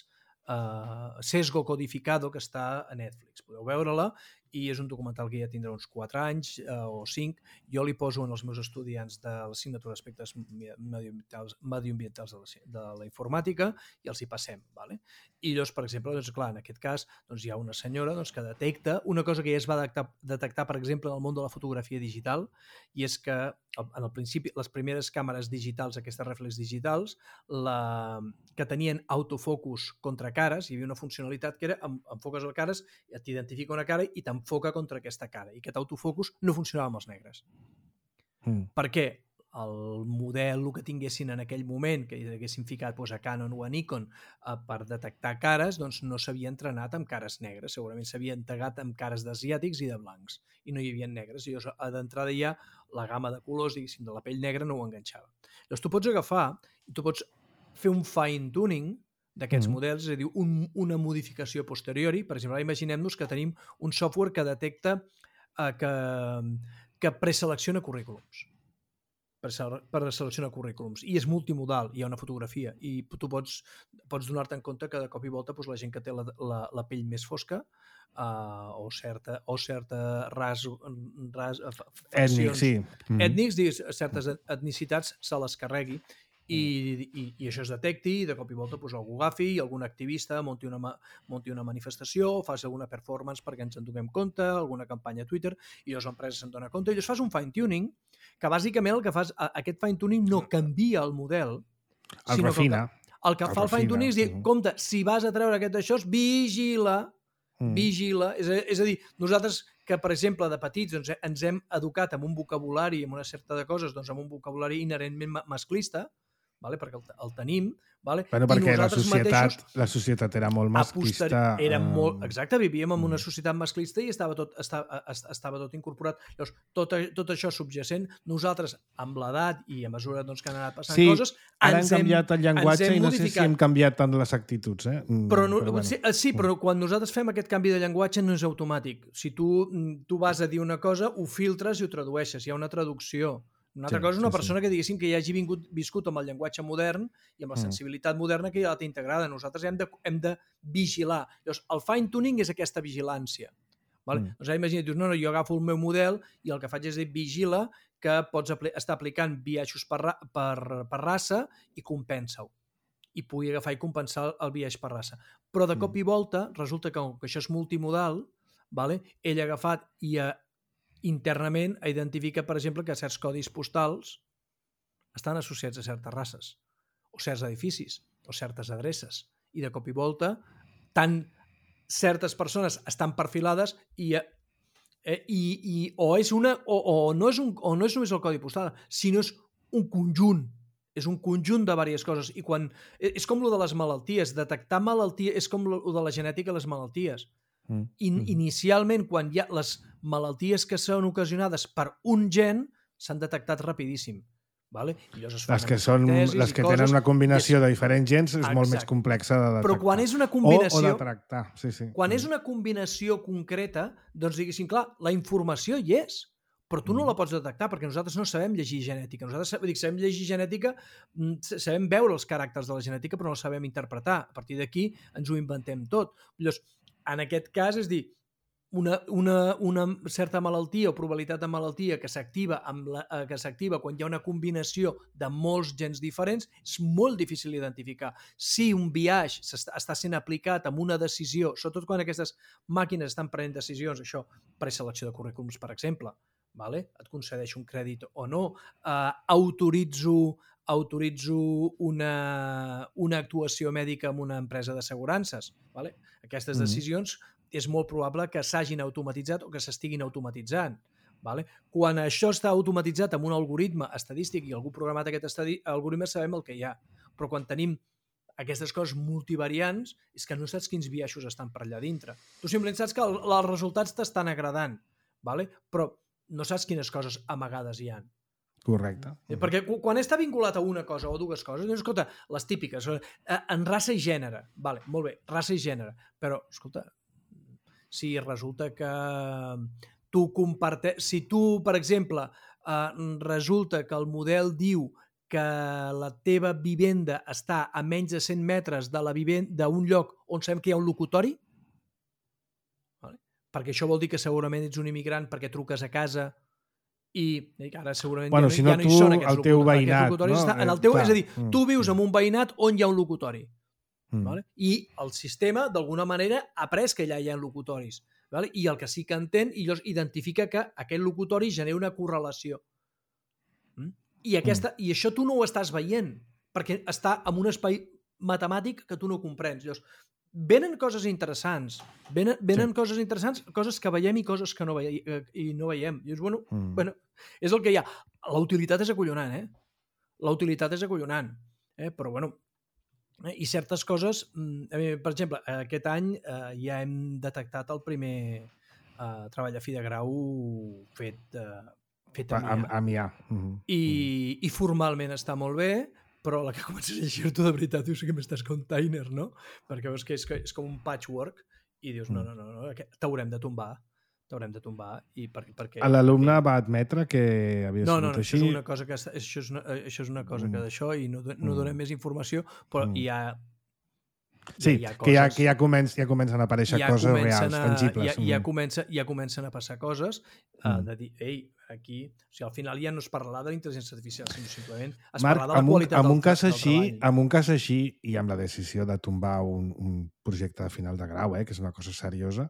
Sesgo Codificado, que està a Netflix. Podeu veure-la, i és un documental que ja tindrà uns 4 anys o 5. Jo li poso en els meus estudiants de l'assignatura d'aspectes mediambientals de la informàtica i els hi passem. Vale? I llavors, per exemple, clar, en aquest cas hi ha una senyora que detecta una cosa que ja es va detectar, per exemple, en el món de la fotografia digital, i és que en el principi les primeres càmeres digitals, aquestes reflex digitals, que tenien autofocus contra cares, hi havia una funcionalitat que era enfoques a cares, t'identifica una cara i t'enfoca contra aquesta cara, i aquest autofocus no funcionava amb els negres. Per què? El model que tinguessin en aquell moment, que haguessin ficat a Canon o a Nikon per detectar cares, no s'havia entrenat amb cares negres, segurament s'havia entregat amb cares d'asiàtics i de blancs, i no hi havia negres, i d'entrada ja la gamma de colors, diguéssim, de la pell negra no ho enganxava. Llavors tu pots agafar i tu pots fer un fine-tuning d'aquests models, és a dir, una modificació posteriori. Per exemple, imaginem-nos que tenim un software que detecta que preselecciona currículums. Per seleccionar currículums, i és multimodal, hi ha una fotografia, i tu pots donar-te en compte que de cop i volta la gent que té la pell més fosca o certa ètnics, ètnics, certes etnicitats se les carregui i això es detecti, i de cop i volta doncs, algú agafi i algun activista monti una manifestació, faci alguna performance perquè ens en donem compte, alguna campanya a Twitter, i les empreses se'n donen compte, i llavors fas un fine-tuning, que bàsicament el que fas, aquest fine-tuning no canvia el model, sinó que el que fa el fine-tuning és dir, compte, si vas a treure aquest d'això, vigila, és a dir, nosaltres que, per exemple, de petits doncs, ens hem educat amb un vocabulari, amb una certa de coses, doncs, amb un vocabulari inherentment masclista, vale? Perquè el tenim, vale? Bueno, perquè la societat era molt masclista. Exacte, vivíem en una societat masclista i estava tot incorporat. Llavors, tot això subjacent, nosaltres, amb l'edat i a mesura doncs, que han anat passant coses, ara hem canviat el llenguatge i no sé si hem canviat tant les actituds. Però quan nosaltres fem aquest canvi de llenguatge no és automàtic. Si tu vas a dir una cosa, ho filtres i ho tradueixes. Hi ha una traducció. Una altra cosa és una persona que diguéssim que ja hagi viscut amb el llenguatge modern i amb la sensibilitat moderna que ja la té integrada. Nosaltres hem de vigilar. Llavors, el fine-tuning és aquesta vigilància. Vale? Doncs ara imagina't, dius, no, jo agafo el meu model i el que faig és dir, vigila que pots estar aplicant biaixos per raça i compensa-ho. I pugui agafar i compensar el biaix per raça. Però de cop i volta resulta que això és multimodal, vale? Ell ha agafat i internament identifica, per exemple, que certs codis postals estan associats a certes races, o certs edificis, o certes adreces. I de cop i volta, tant certes persones estan perfilades o no és només el codi postal, sinó és un conjunt. És un conjunt de diverses coses. I quan és com lo de les malalties. Detectar malalties és com lo de la genètica i les malalties. Inicialment, quan hi ha les malalties que són ocasionades per un gen, s'han detectat rapidíssim. Vale? Les que tenen una combinació de diferents gens és molt més complexa de detectar. Però quan és una combinació... O de tractar, sí. Quan és una combinació concreta, doncs diguéssim, clar, la informació hi és, però tu no la pots detectar perquè nosaltres no sabem llegir genètica. Nosaltres sabem llegir genètica, sabem veure els caràcters de la genètica, però no la sabem interpretar. A partir d'aquí ens ho inventem tot. Llavors, en aquest cas, és dir, una certa malaltia o probabilitat de malaltia que s'activa quan hi ha una combinació de molts gens diferents, és molt difícil d'identificar. Si un biaix està sent aplicat amb una decisió, sobretot quan aquestes màquines estan prenent decisions, això, preselecció de currículums, per exemple, vale? Et concedeixo un crèdit o no, autoritzo una actuació mèdica en una empresa d'assegurances. Vale? Aquestes decisions és molt probable que s'hagin automatitzat o que s'estiguin automatitzant. Vale? Quan això està automatitzat amb un algoritme estadístic i algú programat aquest algoritme sabem el que hi ha. Però quan tenim aquestes coses multivariants és que no saps quins biaixos estan per allà dintre. Tu simplement saps que els resultats t'estan agradant, vale? Però no saps quines coses amagades hi ha. Correcte. Perquè quan està vinculat a una cosa o a dues coses, doncs, escolta, les típiques, en raça i gènere, vale, molt bé, raça i gènere, però, escolta, si resulta que si tu, per exemple, resulta que el model diu que la teva vivenda està a menys de 100 metres d'un lloc on sabem que hi ha un locutori, vale? Perquè això vol dir que segurament ets un immigrant perquè truques a casa i ara segurament si no, ja no hi són el teu veïnat, és a dir, tu vius en un veïnat on hi ha un locutori. Vale? I el sistema, d'alguna manera, ha après que allà hi ha locutoris. Vale? I el que sí que entén, i identifica que aquest locutori genera una correlació. I això tu no ho estàs veient, perquè està en un espai matemàtic que tu no comprens. Llavors, venen coses interessants, coses interessants, coses que veiem i coses que no veiem. I bueno, és el que hi ha. La utilitat és acollonant, La utilitat és acollonant. Però, bueno, i certes coses, per exemple, aquest any ja hem detectat el primer treball de fi de grau fet amb IA. I formalment està molt bé, però la que comences a llegir-t'ho de veritat dius que m'estàs container, no? Perquè veus que és com un patchwork i dius, no, t'haurem de tombar. I perquè l'alumne va admetre que havia sigut així? No, això és una cosa que d'això i no donem més informació, però hi ha... Sí, que ja comencen a aparèixer coses reals, tangibles. Ja comencen a passar coses de dir, ei, aquí, o sigui, al final ja no es parlarà de la intel·ligència artificial, sinó simplement es Marc, parlarà de la qualitat del treball. Amb un cas així, i amb la decisió de tombar un projecte de final de grau, que és una cosa seriosa,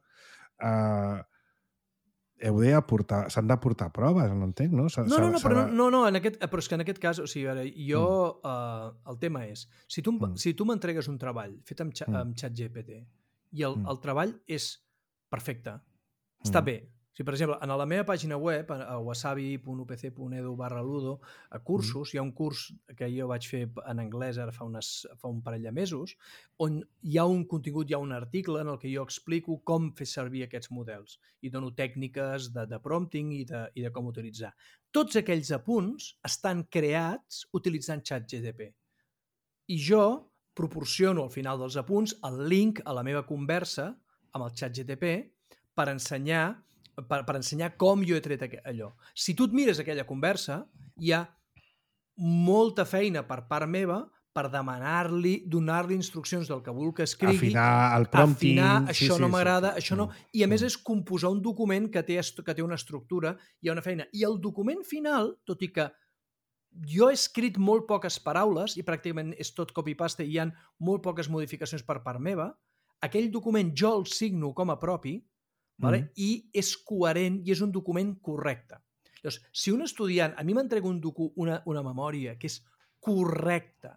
s'han d'aportar proves, no entenc, no? No, però és que en aquest cas, o sigui, ara, jo, el tema és, si tu m'entregues un treball fet amb ChatGPT i el treball és perfecte, està bé. O sigui, per exemple, en la meva pàgina web, a wasabi.upc.edu/ludo, a cursos, hi ha un curs que jo vaig fer en anglès ara fa un parell de mesos, on hi ha un contingut, hi ha un article en el que jo explico com fer servir aquests models i dono tècniques de prompting i de com utilitzar. Tots aquells apunts estan creats utilitzant ChatGPT. I jo proporciono al final dels apunts el link a la meva conversa amb el ChatGPT per ensenyar com jo he tret allò. Si tu et mires aquella conversa, hi ha molta feina per part meva per demanar-li, donar-li instruccions del que vull que escrigui, afinar el prompting, això no m'agrada, això no... I a més és composar un document que té una estructura, hi ha una feina. I el document final, tot i que jo he escrit molt poques paraules i pràcticament és tot copy-paste i hi ha molt poques modificacions per part meva, aquell document jo el signo com a propi, vale? I és coherent i és un document correcte. Llavors, si un estudiant a mi m'entrega una memòria que és correcta,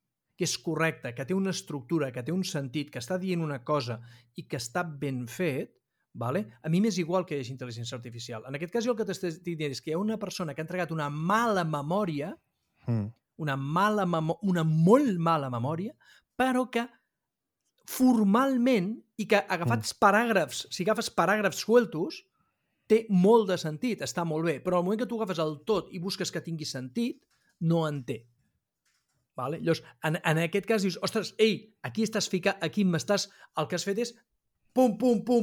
que té una estructura, que té un sentit, que està dient una cosa i que està ben fet, vale? A mi m'és igual que hi hagi intel·ligència artificial. En aquest cas, jo el que t'estic dient és que hi ha una persona que ha entregat una mala memòria, una molt mala memòria, però que formalment, i que agafats paràgrafs, si agafes paràgrafs sueltos, té molt de sentit, està molt bé, però al moment que tu agafes el tot i busques que tingui sentit, no en té. Vale? Llavors, en aquest cas dius, ostres, aquí estàs ficat, aquí m'estàs... El que has fet és pum,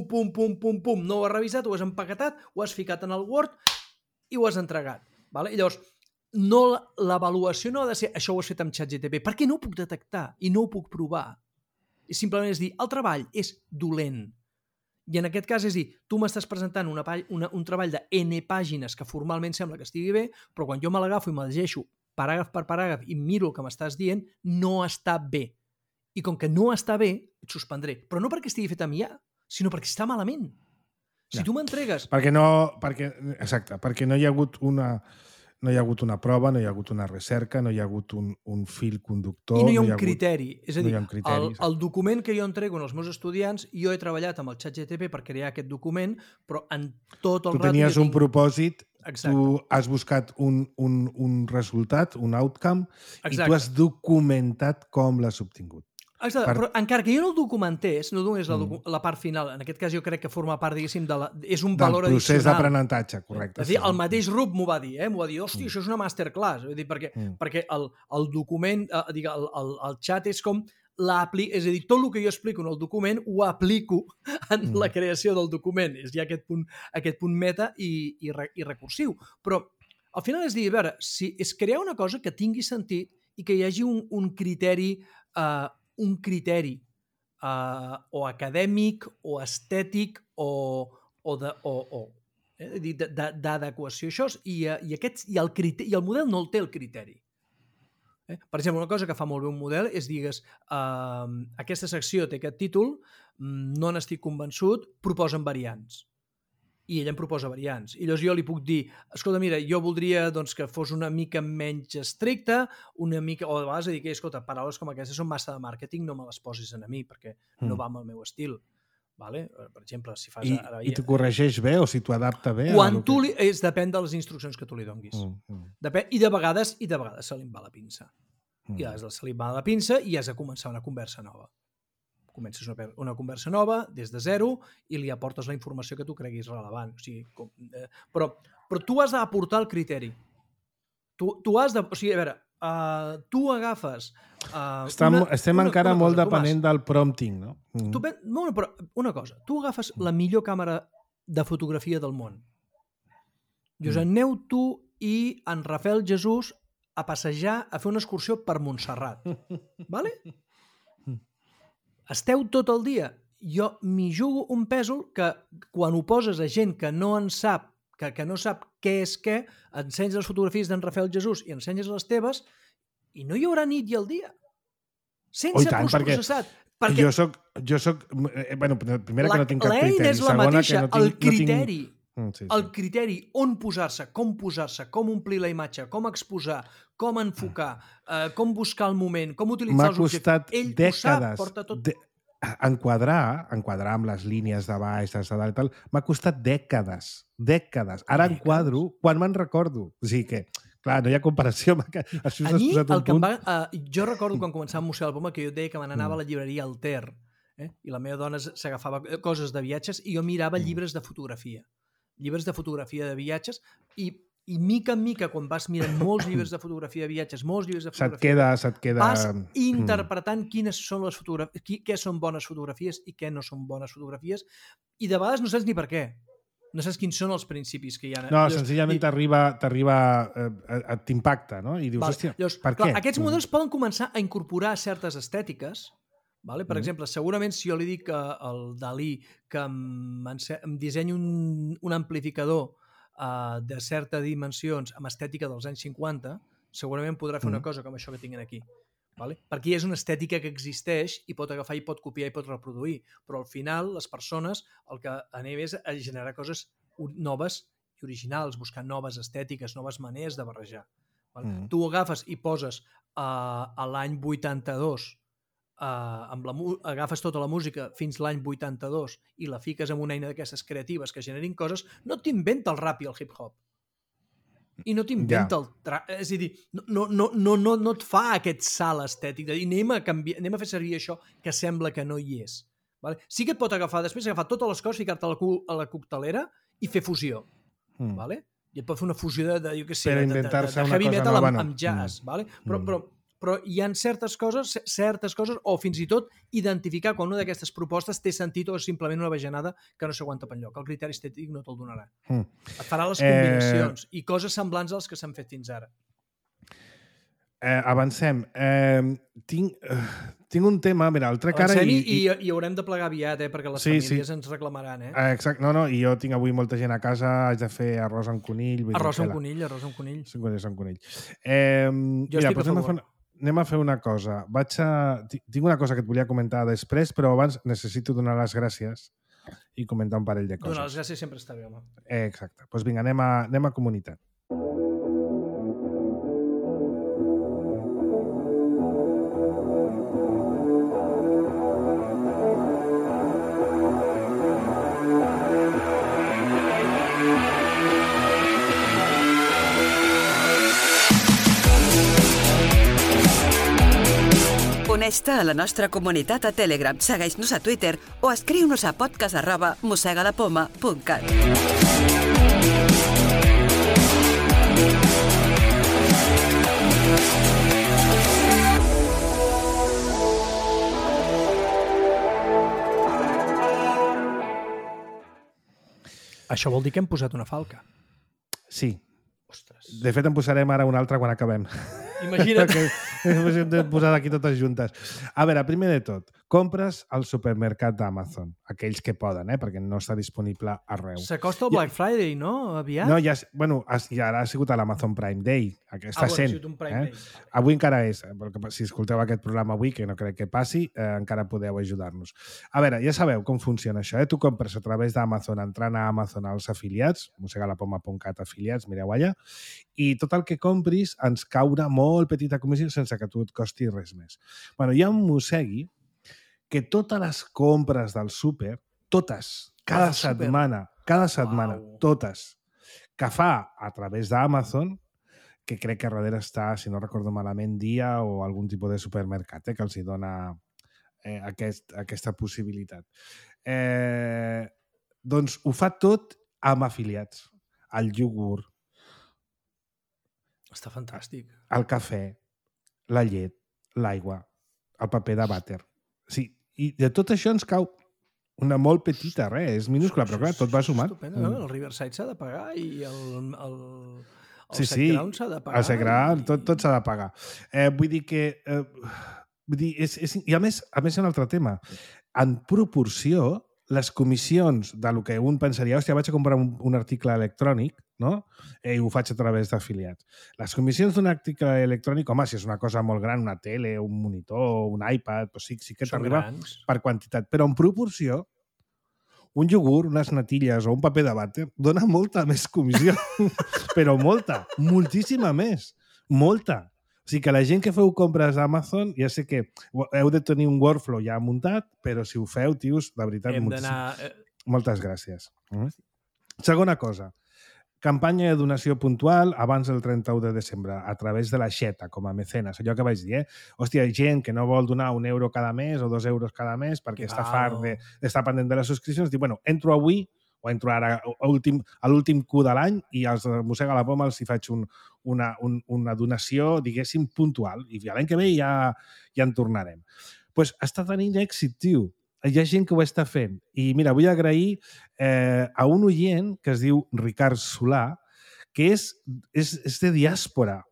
no ho has revisat, ho has empaquetat, ho has ficat en el Word i ho has entregat. Vale? Llavors, l'avaluació no ha de ser això ho has fet amb ChatGPT, perquè no ho puc detectar i no ho puc provar. I simplement és dir, el treball és dolent. I en aquest cas és dir, tu m'estàs presentant un treball de N pàgines que formalment sembla que estigui bé, però quan jo me l'agafo i me llegeixo paràgraf per paràgraf i miro el que m'estàs dient, no està bé. I com que no està bé, et suspendré. Però no perquè estigui fet amb IA, sinó perquè està malament. Si tu m'entregues... Exacte, perquè no hi ha hagut una prova, no hi ha hagut una recerca, no hi ha hagut un fil conductor... I no hi ha un criteri. És a dir, el document que jo entrego als meus estudiants, jo he treballat amb el ChatGPT per crear aquest document, però en tot el rato... Tu tenies un propòsit, tu has buscat un resultat, un outcome, i tu has documentat com l'has obtingut. Exacte, però encara que jo no el documentés, no donés la part final, en aquest cas jo crec que forma part, diguéssim, és un valor addicional. Del procés d'aprenentatge, correcte. És a dir, el mateix Rup m'ho va dir, hòstia, això és una masterclass, perquè el document, el xat és com és a dir, tot el que jo explico en el document ho aplico en la creació del document. És ja aquest punt meta i recursiu. Però al final és dir, a veure, és crear una cosa que tingui sentit i que hi hagi un criteri o acadèmic o estètic o d'adequació. I el model no el té el criteri. Per exemple, una cosa que fa molt bé un model és, digues, aquesta secció té aquest títol, no n'estic convençut, proposen variants. I ell em proposa variants. I llavors jo li puc dir, escolta, mira, jo voldria que fos una mica menys estricta, o de vegades dir que, escolta, paraules com aquestes són massa de màrqueting, no me les posis a mi, perquè no va amb el meu estil. Vale? Per exemple, si fas... I t'ho corregeix bé o si t'ho adapta bé? Depèn de les instruccions que tu li donguis. I de vegades se li va la pinça. I se li va la pinça i has de començar una conversa nova. Comences una conversa nova des de zero i li aportes la informació que tu creguis rellevant. O sigui, però tu has d'aportar el criteri. Tu has de... O sigui, a veure, tu agafes... Estem encara molt depenent del prompting, no? Però una cosa, tu agafes la millor càmera de fotografia del món. I us aneu tu i en Rafael Jesús a passejar, a fer una excursió per Montserrat. Vale? Esteu tot el dia. Jo m'hi jugo un pèsol que quan ho poses a gent que no en sap, que no sap què és què, ensenyes les fotografies d'en Rafael Jesús i ensenyes les teves i no hi haurà nit i el dia. Sense processat. Perquè jo soc bueno, primera que no tinc cap criteri. L'eina és la mateixa, el criteri. Sí. El criteri on posar-se, com omplir la imatge, com exposar, com enfocar, com buscar el moment, com utilitzar els objectes. Ell ho sap, porta tot. Enquadrar amb les línies de baix, de dalt i tal, m'ha costat dècades. Ara enquadro quan me'n recordo. O sigui que, clar, no hi ha comparació amb que això s'ha posat un punt. Jo recordo quan començava a mossegar el poma que jo et deia que me n'anava a la llibreria Alter i la meva dona s'agafava coses de viatges i jo mirava llibres de fotografia de viatges i mica en mica, quan vas mirant molts llibres de fotografia de viatges, se't queda... vas interpretant quines són les fotografies, què són bones fotografies i què no són bones fotografies, i de vegades no saps ni per què. No saps quins són els principis que hi ha. No, senzillament t'impacta, no? I dius, hòstia, per què? Aquests models poden començar a incorporar certes estètiques. Per exemple, segurament si jo li dic al Dalí que em dissenyi un amplificador de certes dimensions amb estètica dels anys 50, segurament podrà fer una cosa com això que tinguin aquí. Perquè és una estètica que existeix i pot agafar i pot copiar i pot reproduir, però al final les persones el que anem és a generar coses noves i originals, buscar noves estètiques, noves maneres de barrejar. Tu agafes i poses a l'any 82 agafes tota la música fins l'any 82 i la fiques en una eina d'aquestes creatives que generin coses, no t'inventa el rap i el hip-hop. I no t'inventa el trap. És a dir, no et fa aquest salt estètic de dir anem a fer servir això que sembla que no hi és. Sí que et pot agafar, després agafar totes les coses, ficar-te a la coctelera i fer fusió. I et pot fer una fusió de heavy metal amb jazz. Però hi ha certes coses, o fins i tot identificar quan una d'aquestes propostes té sentit o és simplement una bajanada que no s'aguanta per enlloc. El criteri estètic no te'l donarà. Et farà les combinacions i coses semblants als que s'han fet fins ara. Avancem. Tinc un tema, mira, el trec ara... I haurem de plegar aviat, perquè les famílies ens reclamaran. Exacte, no, i jo tinc avui molta gent a casa, haig de fer arròs amb conill. Arròs amb conill. Jo estic a favor. Anem a fer una cosa. Tinc una cosa que et volia comentar després, però abans necessito donar les gràcies i comentar un parell de coses. Donar les gràcies sempre està bé, home. Exacte. Doncs vinga, anem a comunitat. Uneix-te a la nostra comunitat a Telegram, segueix-nos a Twitter o escriu-nos a podcast@mossegalapoma.cat. Això vol dir que hem posat una falca. Sí. Ostres. De fet, en posarem ara una altra quan acabem. Imagina't. Hem posat aquí totes juntes. A veure, primer de tot, compres al supermercat d'Amazon, aquells que poden, perquè no està disponible arreu. S'acosta el Black Friday, no? Aviat? No, ja ara ha sigut a l'Amazon Prime Day. Està sent. Avui encara és. Si escolteu aquest programa avui, que no crec que passi, encara podeu ajudar-nos. A veure, ja sabeu com funciona això. Tu compres a través d'Amazon, entrant a Amazon als afiliats, mossegalapoma.cat afiliats, mireu allà, i tot el que compris ens caurà molt petita comissió sense que tu et costi res més. Bueno, hi ha un mossegui que totes les compres del súper, totes, cada setmana, totes, que fa a través d'Amazon, que crec que darrere està, si no recordo malament, Dia o algun tipus de supermercat que els hi dona aquesta possibilitat. Doncs ho fa tot amb afiliats. El iogurt, està fantàstic. El cafè, la llet, l'aigua, el paper de vàter. Sí, i de tot això ens cau una molt petita, és minúscula, però clar, tot va sumat. El Riverside s'ha de pagar i el SiteGround s'ha de pagar. El SiteGround, tot s'ha de pagar. Vull dir que... I a més, hi ha un altre tema. En proporció, les comissions del que un pensaria, hòstia, vaig a comprar un article electrònic, no? I ho faig a través d'afiliats. Les comissions d'un article electrònic, home, si és una cosa molt gran, una tele, un monitor, un iPad, doncs sí que t'arriba per quantitat. Però en proporció, un iogurt, unes natilles o un paper de vàter dona molta més comissió. Però molta, moltíssima més. Molta. O sigui que la gent que feu compres a Amazon, ja sé que heu de tenir un workflow ja muntat, però si ho feu, tios, de veritat, moltes gràcies. Segona cosa, campanya de donació puntual abans del 31 de desembre, a través de la Xeta, com a mecenes. Allò que vaig dir, Hòstia, gent que no vol donar €1 cada mes o €2 cada mes perquè està fart d'estar pendent de les subscripcions, diu, bueno, entro avui o entro ara a l'últim Q de l'any i els mossega la poma els hi faig una donació, diguéssim, puntual. I l'any que ve ja en tornarem. Doncs està tenint èxit, tio. Hi ha gent que ho està fent. I mira, vull agrair a un oient que es diu Ricard Solà, que és de diàspora.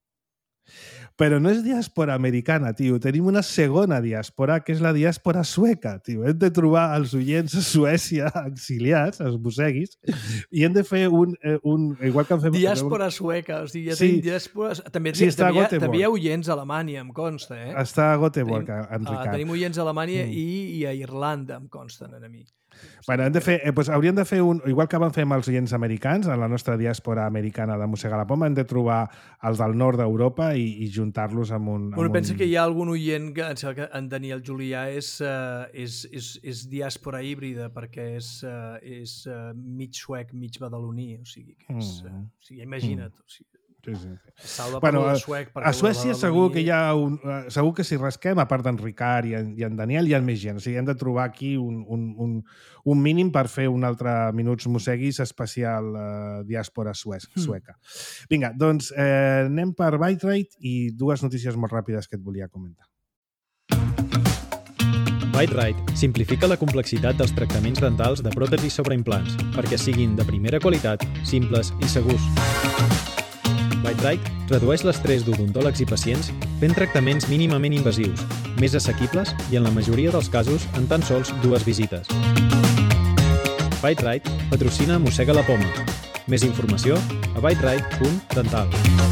Però no és diàspora americana, tio. Tenim una segona diàspora, que és la diàspora sueca, tio. Hem de trobar els oients a Suècia exiliats, els mosseguis, i hem de fer un igual que han fet... Diàspora sueca, o sigui, ja tenim diàspores... També hi ha oients a Alemanya, em consta, Està a Göteborg, en Ricard. Tenim oients a Alemanya i a Irlanda, em consten a mi. Bueno, hauríem de fer igual que vam fer amb els oients americans, en la nostra diàspora americana de Mossegar la Poma, hem de trobar els del nord d'Europa i juntar-los amb un... Pensa que hi ha algun oient que en Daniel Julià és diàspora híbrida, perquè és mig suec, mig badaloní, o sigui, imagina't, o sigui... Sí. Suec, a Suècia segur que hi ha segur que si rasquem, a part d'en Ricard i en Daniel, hi ha més gent. O sigui, hem de trobar aquí un mínim per fer un altre Minuts Mosseguis especial diàspora sueca. Vinga, doncs anem per Byte-Rite i dues notícies molt ràpides que et volia comentar. Byte-Rite simplifica la complexitat dels tractaments dentals de pròtesis sobre implants perquè siguin de primera qualitat, simples i segurs. Byte-Rite redueix l'estrès d'odontòlegs i pacients fent tractaments mínimament invasius, més assequibles i, en la majoria dels casos, en tan sols 2 visites. Byte-Rite patrocina Mossega la Poma. Més informació a byterite.dental.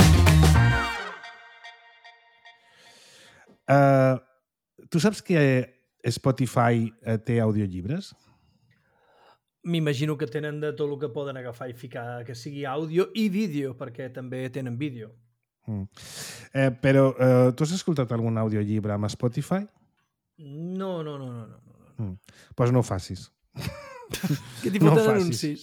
Tu saps que Spotify té audiollibres? M'imagino que tenen de tot el que poden agafar i ficar, que sigui àudio i vídeo, perquè també tenen vídeo. Però tu has escoltat algun audiollibre amb Spotify? No. Doncs no ho facis. Que t'hi foten anuncis?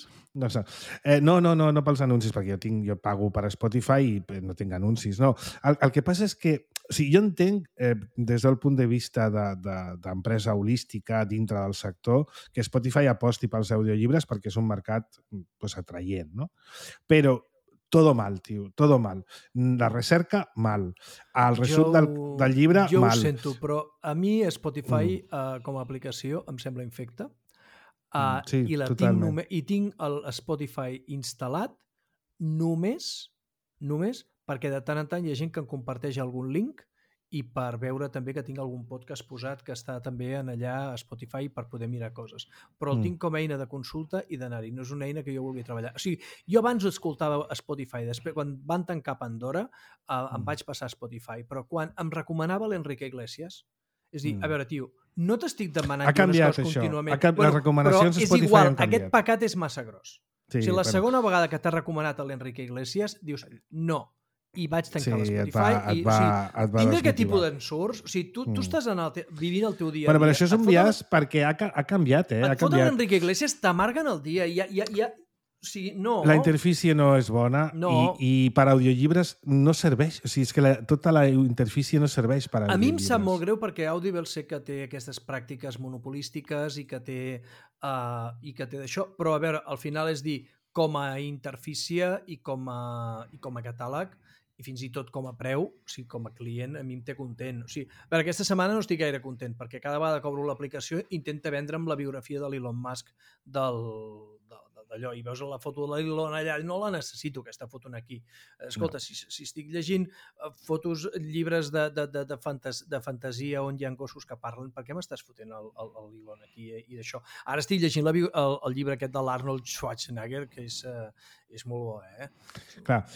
No pels anuncis, perquè jo pago per Spotify i no tinc anuncis. No. El que passa és que jo entenc, des del punt de vista d'empresa holística dintre del sector, que Spotify aposti pels audiollibres perquè és un mercat atraient, no? Però todo mal, tio, todo mal. La recerca, mal. El resum del llibre, mal. Jo ho sento, però a mi Spotify com a aplicació em sembla infecta. Sí, totalment. I tinc el Spotify instal·lat només perquè de tant en tant hi ha gent que em comparteix algun link i per veure també que tinc algun podcast posat que està també en allà a Spotify per poder mirar coses. Però el tinc com a eina de consulta i d'anar-hi. No és una eina que jo vulgui treballar. O sigui, jo abans escoltava a Spotify. Després, quan van tancar Pandora, em vaig passar a Spotify. Però quan em recomanava l'Enrique Iglesias, és dir, a veure, tio, no t'estic demanant unes coses contínuament. Les recomanacions però és igual, aquest pecat és massa gros. Sí, o sigui, la segona vegada que t'ha recomanat l'Enrique Iglesias, dius, no, i vaig tancar l'Spotify. Tinc aquest tipus d'ensurts. O sigui, tu estàs vivint el teu dia a dia. Però això és un biaix perquè ha canviat, Et foten l'Enrique Iglesias, t'amarguen el dia. O sigui, no. La interfície no és bona i per audiollibres no serveix. O sigui, és que tota la interfície no serveix per audiollibres. A mi em sap molt greu perquè Audible sé que té aquestes pràctiques monopolístiques i que té d'això, però a veure, al final és dir, com a interfície i com a catàleg i fins i tot com a preu, o sigui, com a client, a mi em té content. O sigui, per aquesta setmana no estic gaire content, perquè cada vegada que obro l'aplicació intenta vendre'm la biografia de l'Elon Musk del d'allò i veus la foto de la Ilona allà, no la necessito, aquesta foto aquí. Escolta, si estic llegint fotos, llibres de fantasia on hi ha gossos que parlen, per què m'estàs fotent l'Ilona aquí i d'això? Ara estic llegint el llibre aquest de l'Arnold Schwarzenegger, que és molt bo, Clar,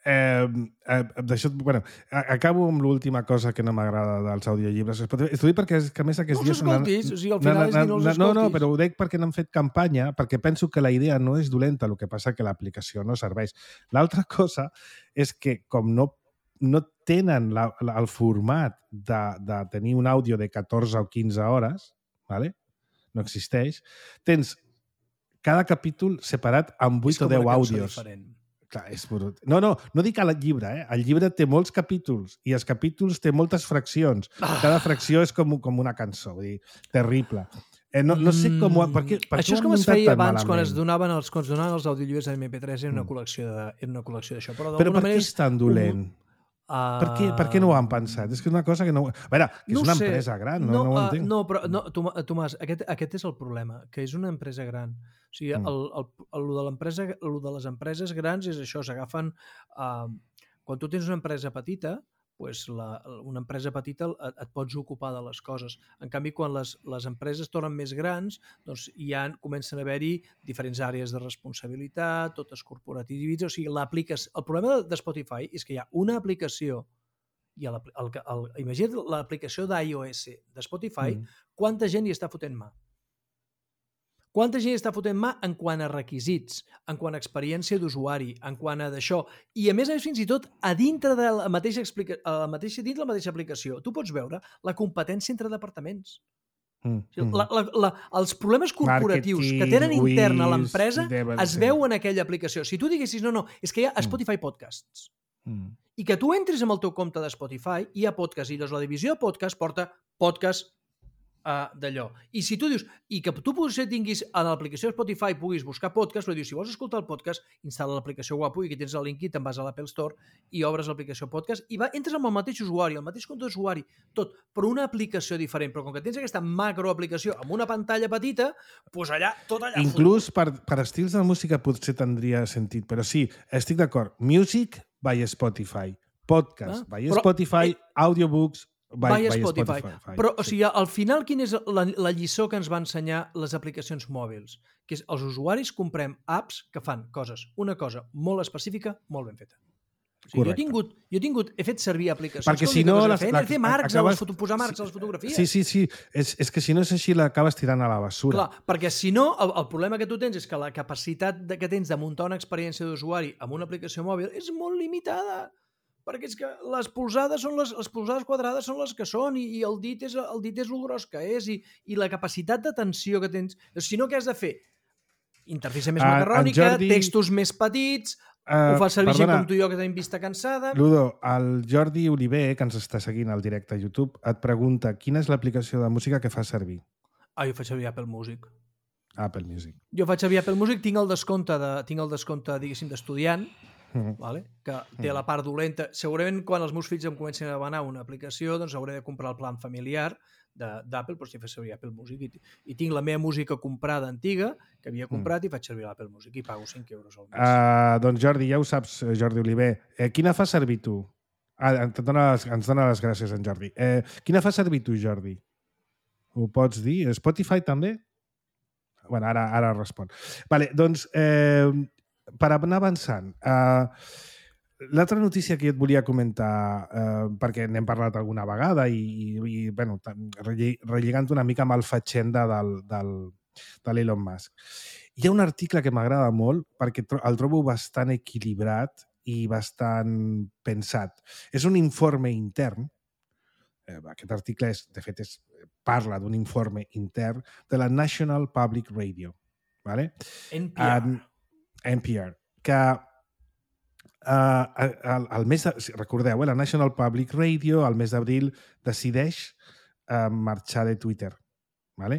acabo amb l'última cosa que no m'agrada dels audiollibres. T'ho dic perquè a més aquests dies... No els escoltis, o sigui, al final és dir no els escoltis. No, però ho dic perquè n'han fet campanya, perquè penso que la idea no és dolenta, el que passa que l'aplicació no serveix. L'altra cosa és que com no tenen el format de tenir un àudio de 14 o 15 hores, ¿vale? No existeix, tens cada capítol separat amb 8 o 10 àudios. Clar, és brut. No dic al llibre, El llibre té molts capítols i els capítols té moltes fraccions. Cada fracció és com una cançó, vull dir, terrible. No sé com... Això és com es feia abans quan es donaven els audiollibres de MP3, era una col·lecció d'això. Però per què és tan dolent? Per què no ho han pensat? És que és una cosa que no... A veure, que és una empresa gran, no ho entenc. No, però, Tomàs, aquest és el problema, que és una empresa gran. O sigui, el de les empreses grans és això, s'agafen... Quan tu tens una empresa petita, una empresa petita et pots ocupar de les coses. En canvi, quan les empreses tornen més grans, doncs comencen a haver-hi diferents àrees de responsabilitat, totes corporatives. O sigui, el problema de Spotify és que hi ha una aplicació, imagina't l'aplicació d'iOS de Spotify, quanta gent hi està fotent mà. Quanta gent està fotent mà en quant a requisits, en quant a experiència d'usuari, en quant a d'això. I a més, fins i tot, a dintre de la mateixa aplicació, tu pots veure la competència entre departaments. Els problemes corporatius que tenen interna a l'empresa es veuen en aquella aplicació. Si tu diguessis, no, és que hi ha Spotify Podcasts. I que tu entris amb el teu compte de Spotify, hi ha podcast, i la divisió de podcast porta podcast d'allò. I si tu dius, i que tu tinguis a l'aplicació de Spotify puguis buscar podcast, però dius, si vols escoltar el podcast, instal·la l'aplicació Guapo i aquí tens el link i te'n vas a l'Apple Store i obres l'aplicació podcast i entres amb el mateix usuari, el mateix compte d'usuari, tot, però una aplicació diferent. Però com que tens aquesta macroaplicació amb una pantalla petita, doncs allà, tot allà... Inclús per estils de música potser tindria sentit, però sí, estic d'acord. Music by Spotify, podcast by Spotify, audiobooks by Spotify. Però, o sigui, al final, quina és la lliçó que ens va ensenyar les aplicacions mòbils? Que és, els usuaris comprem apps que fan una cosa molt específica, molt ben feta. O sigui, he fet servir aplicacions perquè si no... posar marcs a les fotografies. Sí. És que si no és així, l'acabes tirant a la basura. Clar, perquè si no, el problema que tu tens és que la capacitat que tens de muntar una experiència d'usuari amb una aplicació mòbil és molt limitada. Perquè és que les polzades quadrades són les que són i el dit és el gros que és i la capacitat d'atenció que tens. Si no, què has de fer? Interfície més macarrònica, textos més petits, ho fa servir gent com tu i jo que tenim vista cansada... Ludo, el Jordi Oliver, que ens està seguint al directe a YouTube, et pregunta quina és l'aplicació de música que fa servir. Jo faig servir Apple Music. Apple Music. Jo faig servir Apple Music, tinc el descompte, diguéssim, d'estudiant, que té la part dolenta. Segurament quan els meus fills em comencin a demanar una aplicació, doncs hauré de comprar el plan familiar d'Apple, però si faig servir Apple Music i tinc la meva música comprada antiga que havia comprat i faig servir l'Apple Music i pago 5 euros al mes. Doncs Jordi, ja ho saps, Jordi Oliver. Quina fa servir tu? Ens dona les gràcies en Jordi. Quina fa servir tu, Jordi? Ho pots dir? Spotify també? Bueno, ara respon. Vale, doncs per anar avançant, l'altra notícia que jo et volia comentar, perquè n'hem parlat alguna vegada i bueno, relligant una mica amb el fatxenda de l'Elon Musk. Hi ha un article que m'agrada molt perquè el trobo bastant equilibrat i bastant pensat. És un informe intern. Aquest article, de fet, parla d'un informe intern de la National Public Radio. ¿Vale? NPR, que al mes recordeu, la National Public Radio al mes d'abril decideix marxar de Twitter. ¿Vale?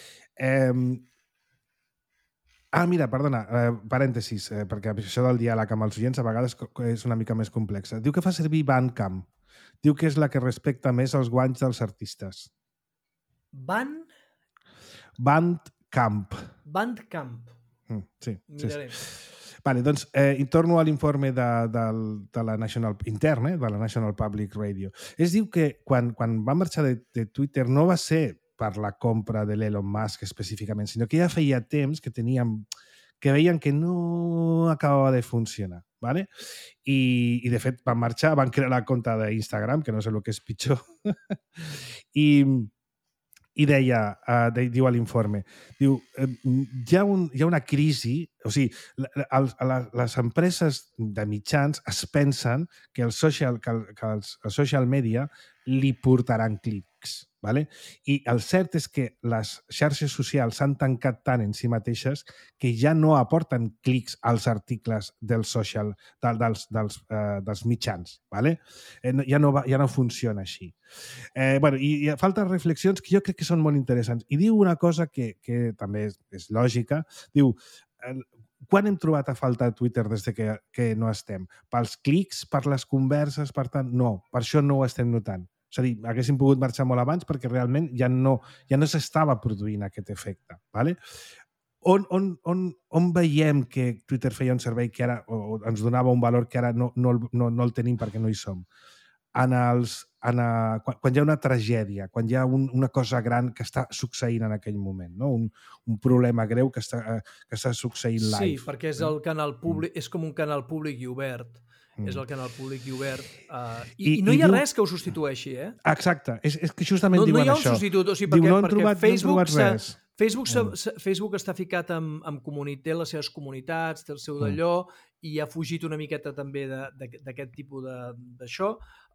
Mira, perdona, parèntesis, perquè això del diàleg amb els oients a vegades és una mica més complexa. Diu que fa servir Bandcamp. Diu que és la que respecta més els guanys dels artistes. Bandcamp. Sí. Mirarem. Vale, doncs torno a l'informe de la National intern, de la National Public Radio. Es diu que quan va marxar de Twitter no va ser per la compra de l'Elon Musk específicament, sinó que ja feia temps que veien que no acabava de funcionar. ¿Vale? I de fet van marxar, van crear la compte d'Instagram, que no sé el que és pitjor, i deia, diu a l'informe, diu, hi ha una crisi, o sigui, les empreses de mitjans es pensen que el social media li portaran clics, ¿vale? I el cert és que les xarxes socials s'han tancat tant en si mateixes que ja no aporten clics als articles dels mitjans, ¿vale? Ja no funciona així. Bueno, i falten reflexions que jo crec que són molt interessants. I diu una cosa que també és lògica. Diu, quan hem trobat a faltar Twitter des de que no estem? Pels clics, per les converses, per tant? No, per això no ho estem notant. És a dir, haguéssim pogut marxar molt abans perquè realment ja no s'estava produint aquest efecte. ¿Vale? On veiem que Twitter feia un servei que ara o ens donava un valor que ara no el tenim perquè no hi som? Quan hi ha una tragèdia, quan hi ha una cosa gran que està succeint en aquell moment, no? Un problema greu que està succeint live. Sí, perquè és el canal públic, és com un canal públic i obert. És el canal públic i obert. I no hi ha res que ho substitueixi, eh? Exacte, és que justament diuen això. No hi ha un substitut, o sigui, perquè Facebook està ficat amb comunitat, té les seves comunitats, té el seu d'allò, i ha fugit una miqueta també d'aquest tipus d'això.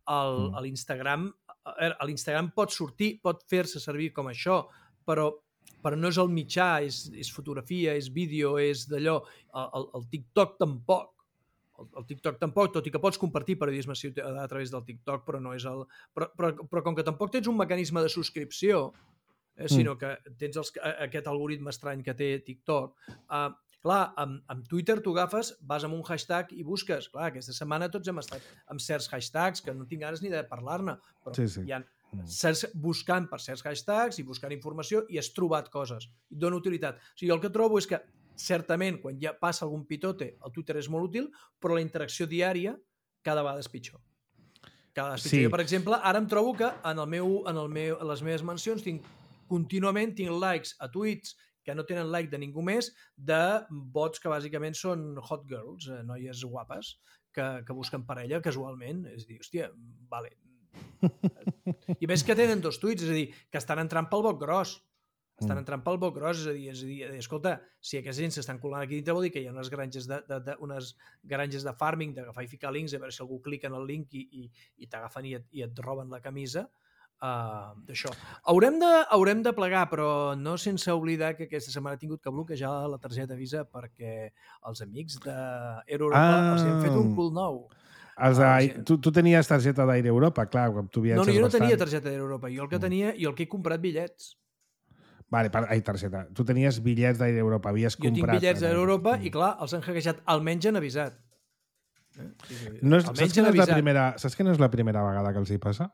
L'Instagram pot sortir, pot fer-se servir com això, però no és el mitjà, és fotografia, és vídeo, és d'allò. El TikTok tampoc. El TikTok tampoc, tot i que pots compartir periodisme a través del TikTok, però no és el... Però com que tampoc tens un mecanisme de subscripció, sinó que tens aquest algoritme estrany que té TikTok, clar, amb Twitter tu agafes, vas amb un hashtag i busques. Clar, aquesta setmana tots hem estat amb certs hashtags, que no tinc ganes ni de parlar-ne, però hi ha buscant per certs hashtags i buscant informació i has trobat coses. I dona utilitat. O sigui, el que trobo és que certament, quan ja passa algun pitote, el Twitter és molt útil, però la interacció diària cada vegada és pitjor. Sí. Jo, per exemple, ara em trobo que en les meves mencions contínuament tinc likes a tuits que no tenen like de ningú més, de bots que bàsicament són hot girls, noies guapes, que busquen parella casualment. És a dir, hòstia, vale. I més que tenen 2 tuits, és a dir, que estan entrant pel boc gros. Estan entrant pel boc gros, és a dir, escolta, si aquesta gent s'estan colant aquí dintre, vol dir que hi ha unes granges de farming, d'agafar i ficar links, a veure si algú clica en el link i t'agafen i et roben la camisa d'això. Haurem de plegar, però no sense oblidar que aquesta setmana he tingut que bloquejar la targeta Visa perquè els amics d'Europa els han fet un cul nou. Tu tenies targeta d'Aire Europa, clar, quan tu viatges bastant. No, jo no tenia targeta d'Europa, jo el que tenia i el que he comprat bitllets. Vale, targeta. Tu tenies bitllets d'Aire Europa, havies comprat... Jo tinc bitllets d'Aire Europa i, clar, els han hackejat. Almenys han avisat. Saps que no és la primera vegada que els hi passa?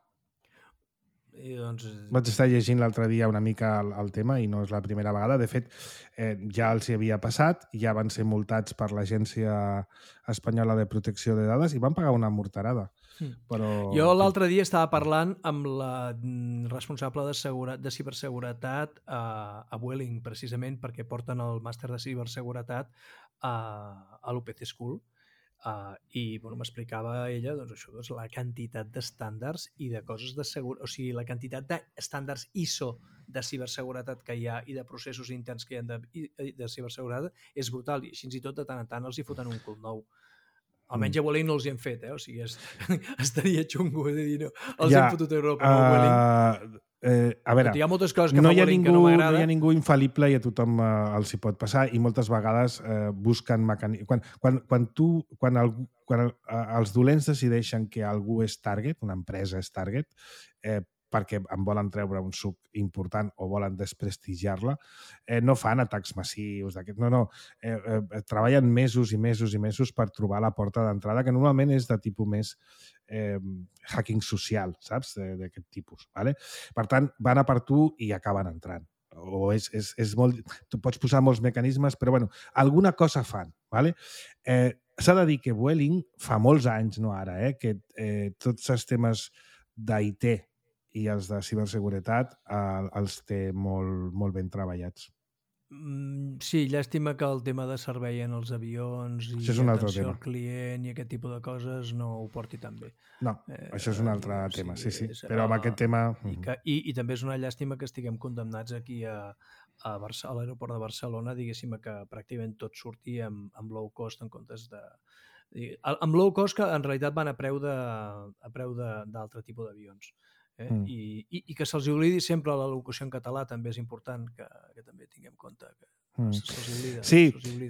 Vaig estar llegint l'altre dia una mica el tema i no és la primera vegada. De fet, ja els hi havia passat, ja van ser multats per l'Agència Espanyola de Protecció de Dades i van pagar una morterada. Però... Jo l'altre dia estava parlant amb la responsable de ciberseguretat a Vueling, precisament perquè porten el màster de ciberseguretat a l'UPC School. I m'explicava ella la quantitat d'estàndards i de coses de seguretat, o sigui, la quantitat d'estàndards ISO de ciberseguretat que hi ha i de processos interns que hi ha de ciberseguretat és brutal, i fins i tot de tant en tant els hi foten un cul nou. Almenys a Vueling no els hi hem fet, o sigui, estaria xungo de dir, no, els hem fotut a Europa, no a Vueling. A veure, hi ha moltes coses que fa Vueling que no m'agrada. No hi ha ningú infal·lible i a tothom els hi pot passar, i moltes vegades busquen mecanismes. Quan els dolents decideixen que algú és target, una empresa és target, perquè en volen treure un suc important o volen desprestigiar-la, no fan atacs massius d'aquest. No. Treballen mesos i mesos i mesos per trobar la porta d'entrada, que normalment és de tipus més hacking social, saps? D'aquest tipus. Vale? Per tant, van a per tu i acaben entrant. o és molt... Tu pots posar molts mecanismes, però bueno, alguna cosa fan, ¿vale? S'ha de dir que Vueling fa molts anys, no ara, que tots els temes d'IT i els de ciberseguretat els té molt ben treballats. Sí, llàstima que el tema de servei en els avions i atenció al client i aquest tipus de coses no ho porti tan bé. No, això és un altre tema, sí. Però amb aquest tema... I també és una llàstima que estiguem condemnats aquí a l'aeroport de Barcelona, diguéssim, que pràcticament tot surti amb low cost en comptes de... Amb low cost que en realitat van a preu d'altre tipus d'avions. I que se'ls oblidi sempre la locució en català també és important que també tinguem en compte que se'ls oblida. Sí,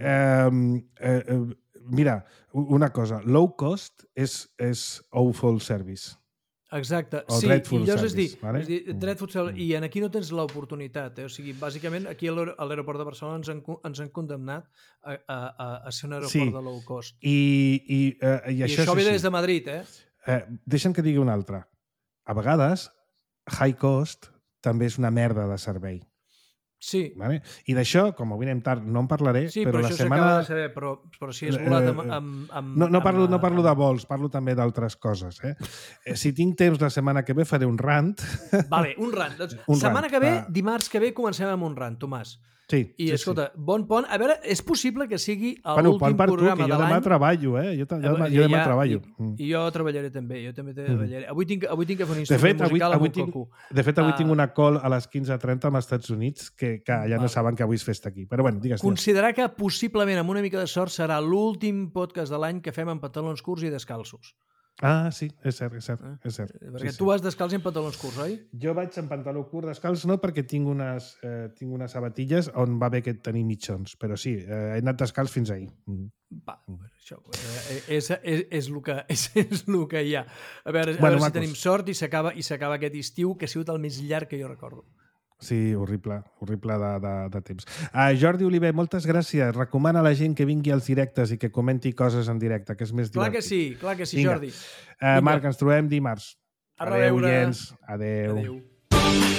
mira, una cosa, low cost és awful service. Exacte, o sí, dreadful i llavors service, vale? És dir, dreadful service, i aquí no tens l'oportunitat, o sigui, bàsicament aquí a l'aeroport de Barcelona ens han condemnat a ser un aeroport de low cost. I això ve des de Madrid, Deixa'm que digui una altra. A vegades, high cost també és una merda de servei. Sí. Vale? I d'això, com avui anem tard, no en parlaré, sí, però la setmana... s'acaba de saber, però si és volat amb... No parlo de vols, parlo també d'altres coses. Si tinc temps la setmana que ve faré un rant. Vale, un rant. Setmana que ve, dimarts que ve, comencem amb un rant, Tomàs. Sí, I escolta, bon pont. A veure, és possible que sigui l'últim programa de l'any. Jo demà treballo, Jo demà treballo. I jo treballaré també. Jo també treballaré. Avui tinc que fer un instrument musical amb un coco. De fet, avui tinc una call a les 15:30 als Estats Units que ja no saben que avui és festa aquí. Però bueno, digues. Considerar que possiblement, amb una mica de sort, serà l'últim podcast de l'any que fem amb pantalons curts i descalços. Ah, sí, és cert. Perquè tu vas descalç i amb pantalons curts, oi? Jo vaig amb pantaló curt descalç, no, perquè tinc unes sabatilles on va bé que tenir mitjons, però sí, he anat descalç fins ahir. Va, això és el que hi ha. A veure si tenim sort i s'acaba aquest estiu, que ha sigut el més llarg que jo recordo. Sí, horrible de temps. Jordi Oliver, moltes gràcies. Recomana a la gent que vingui als directes i que comenti coses en directe, que és més divertit. Clar que sí, Jordi. Marc, ens trobem dimarts. A reveure. Adéu.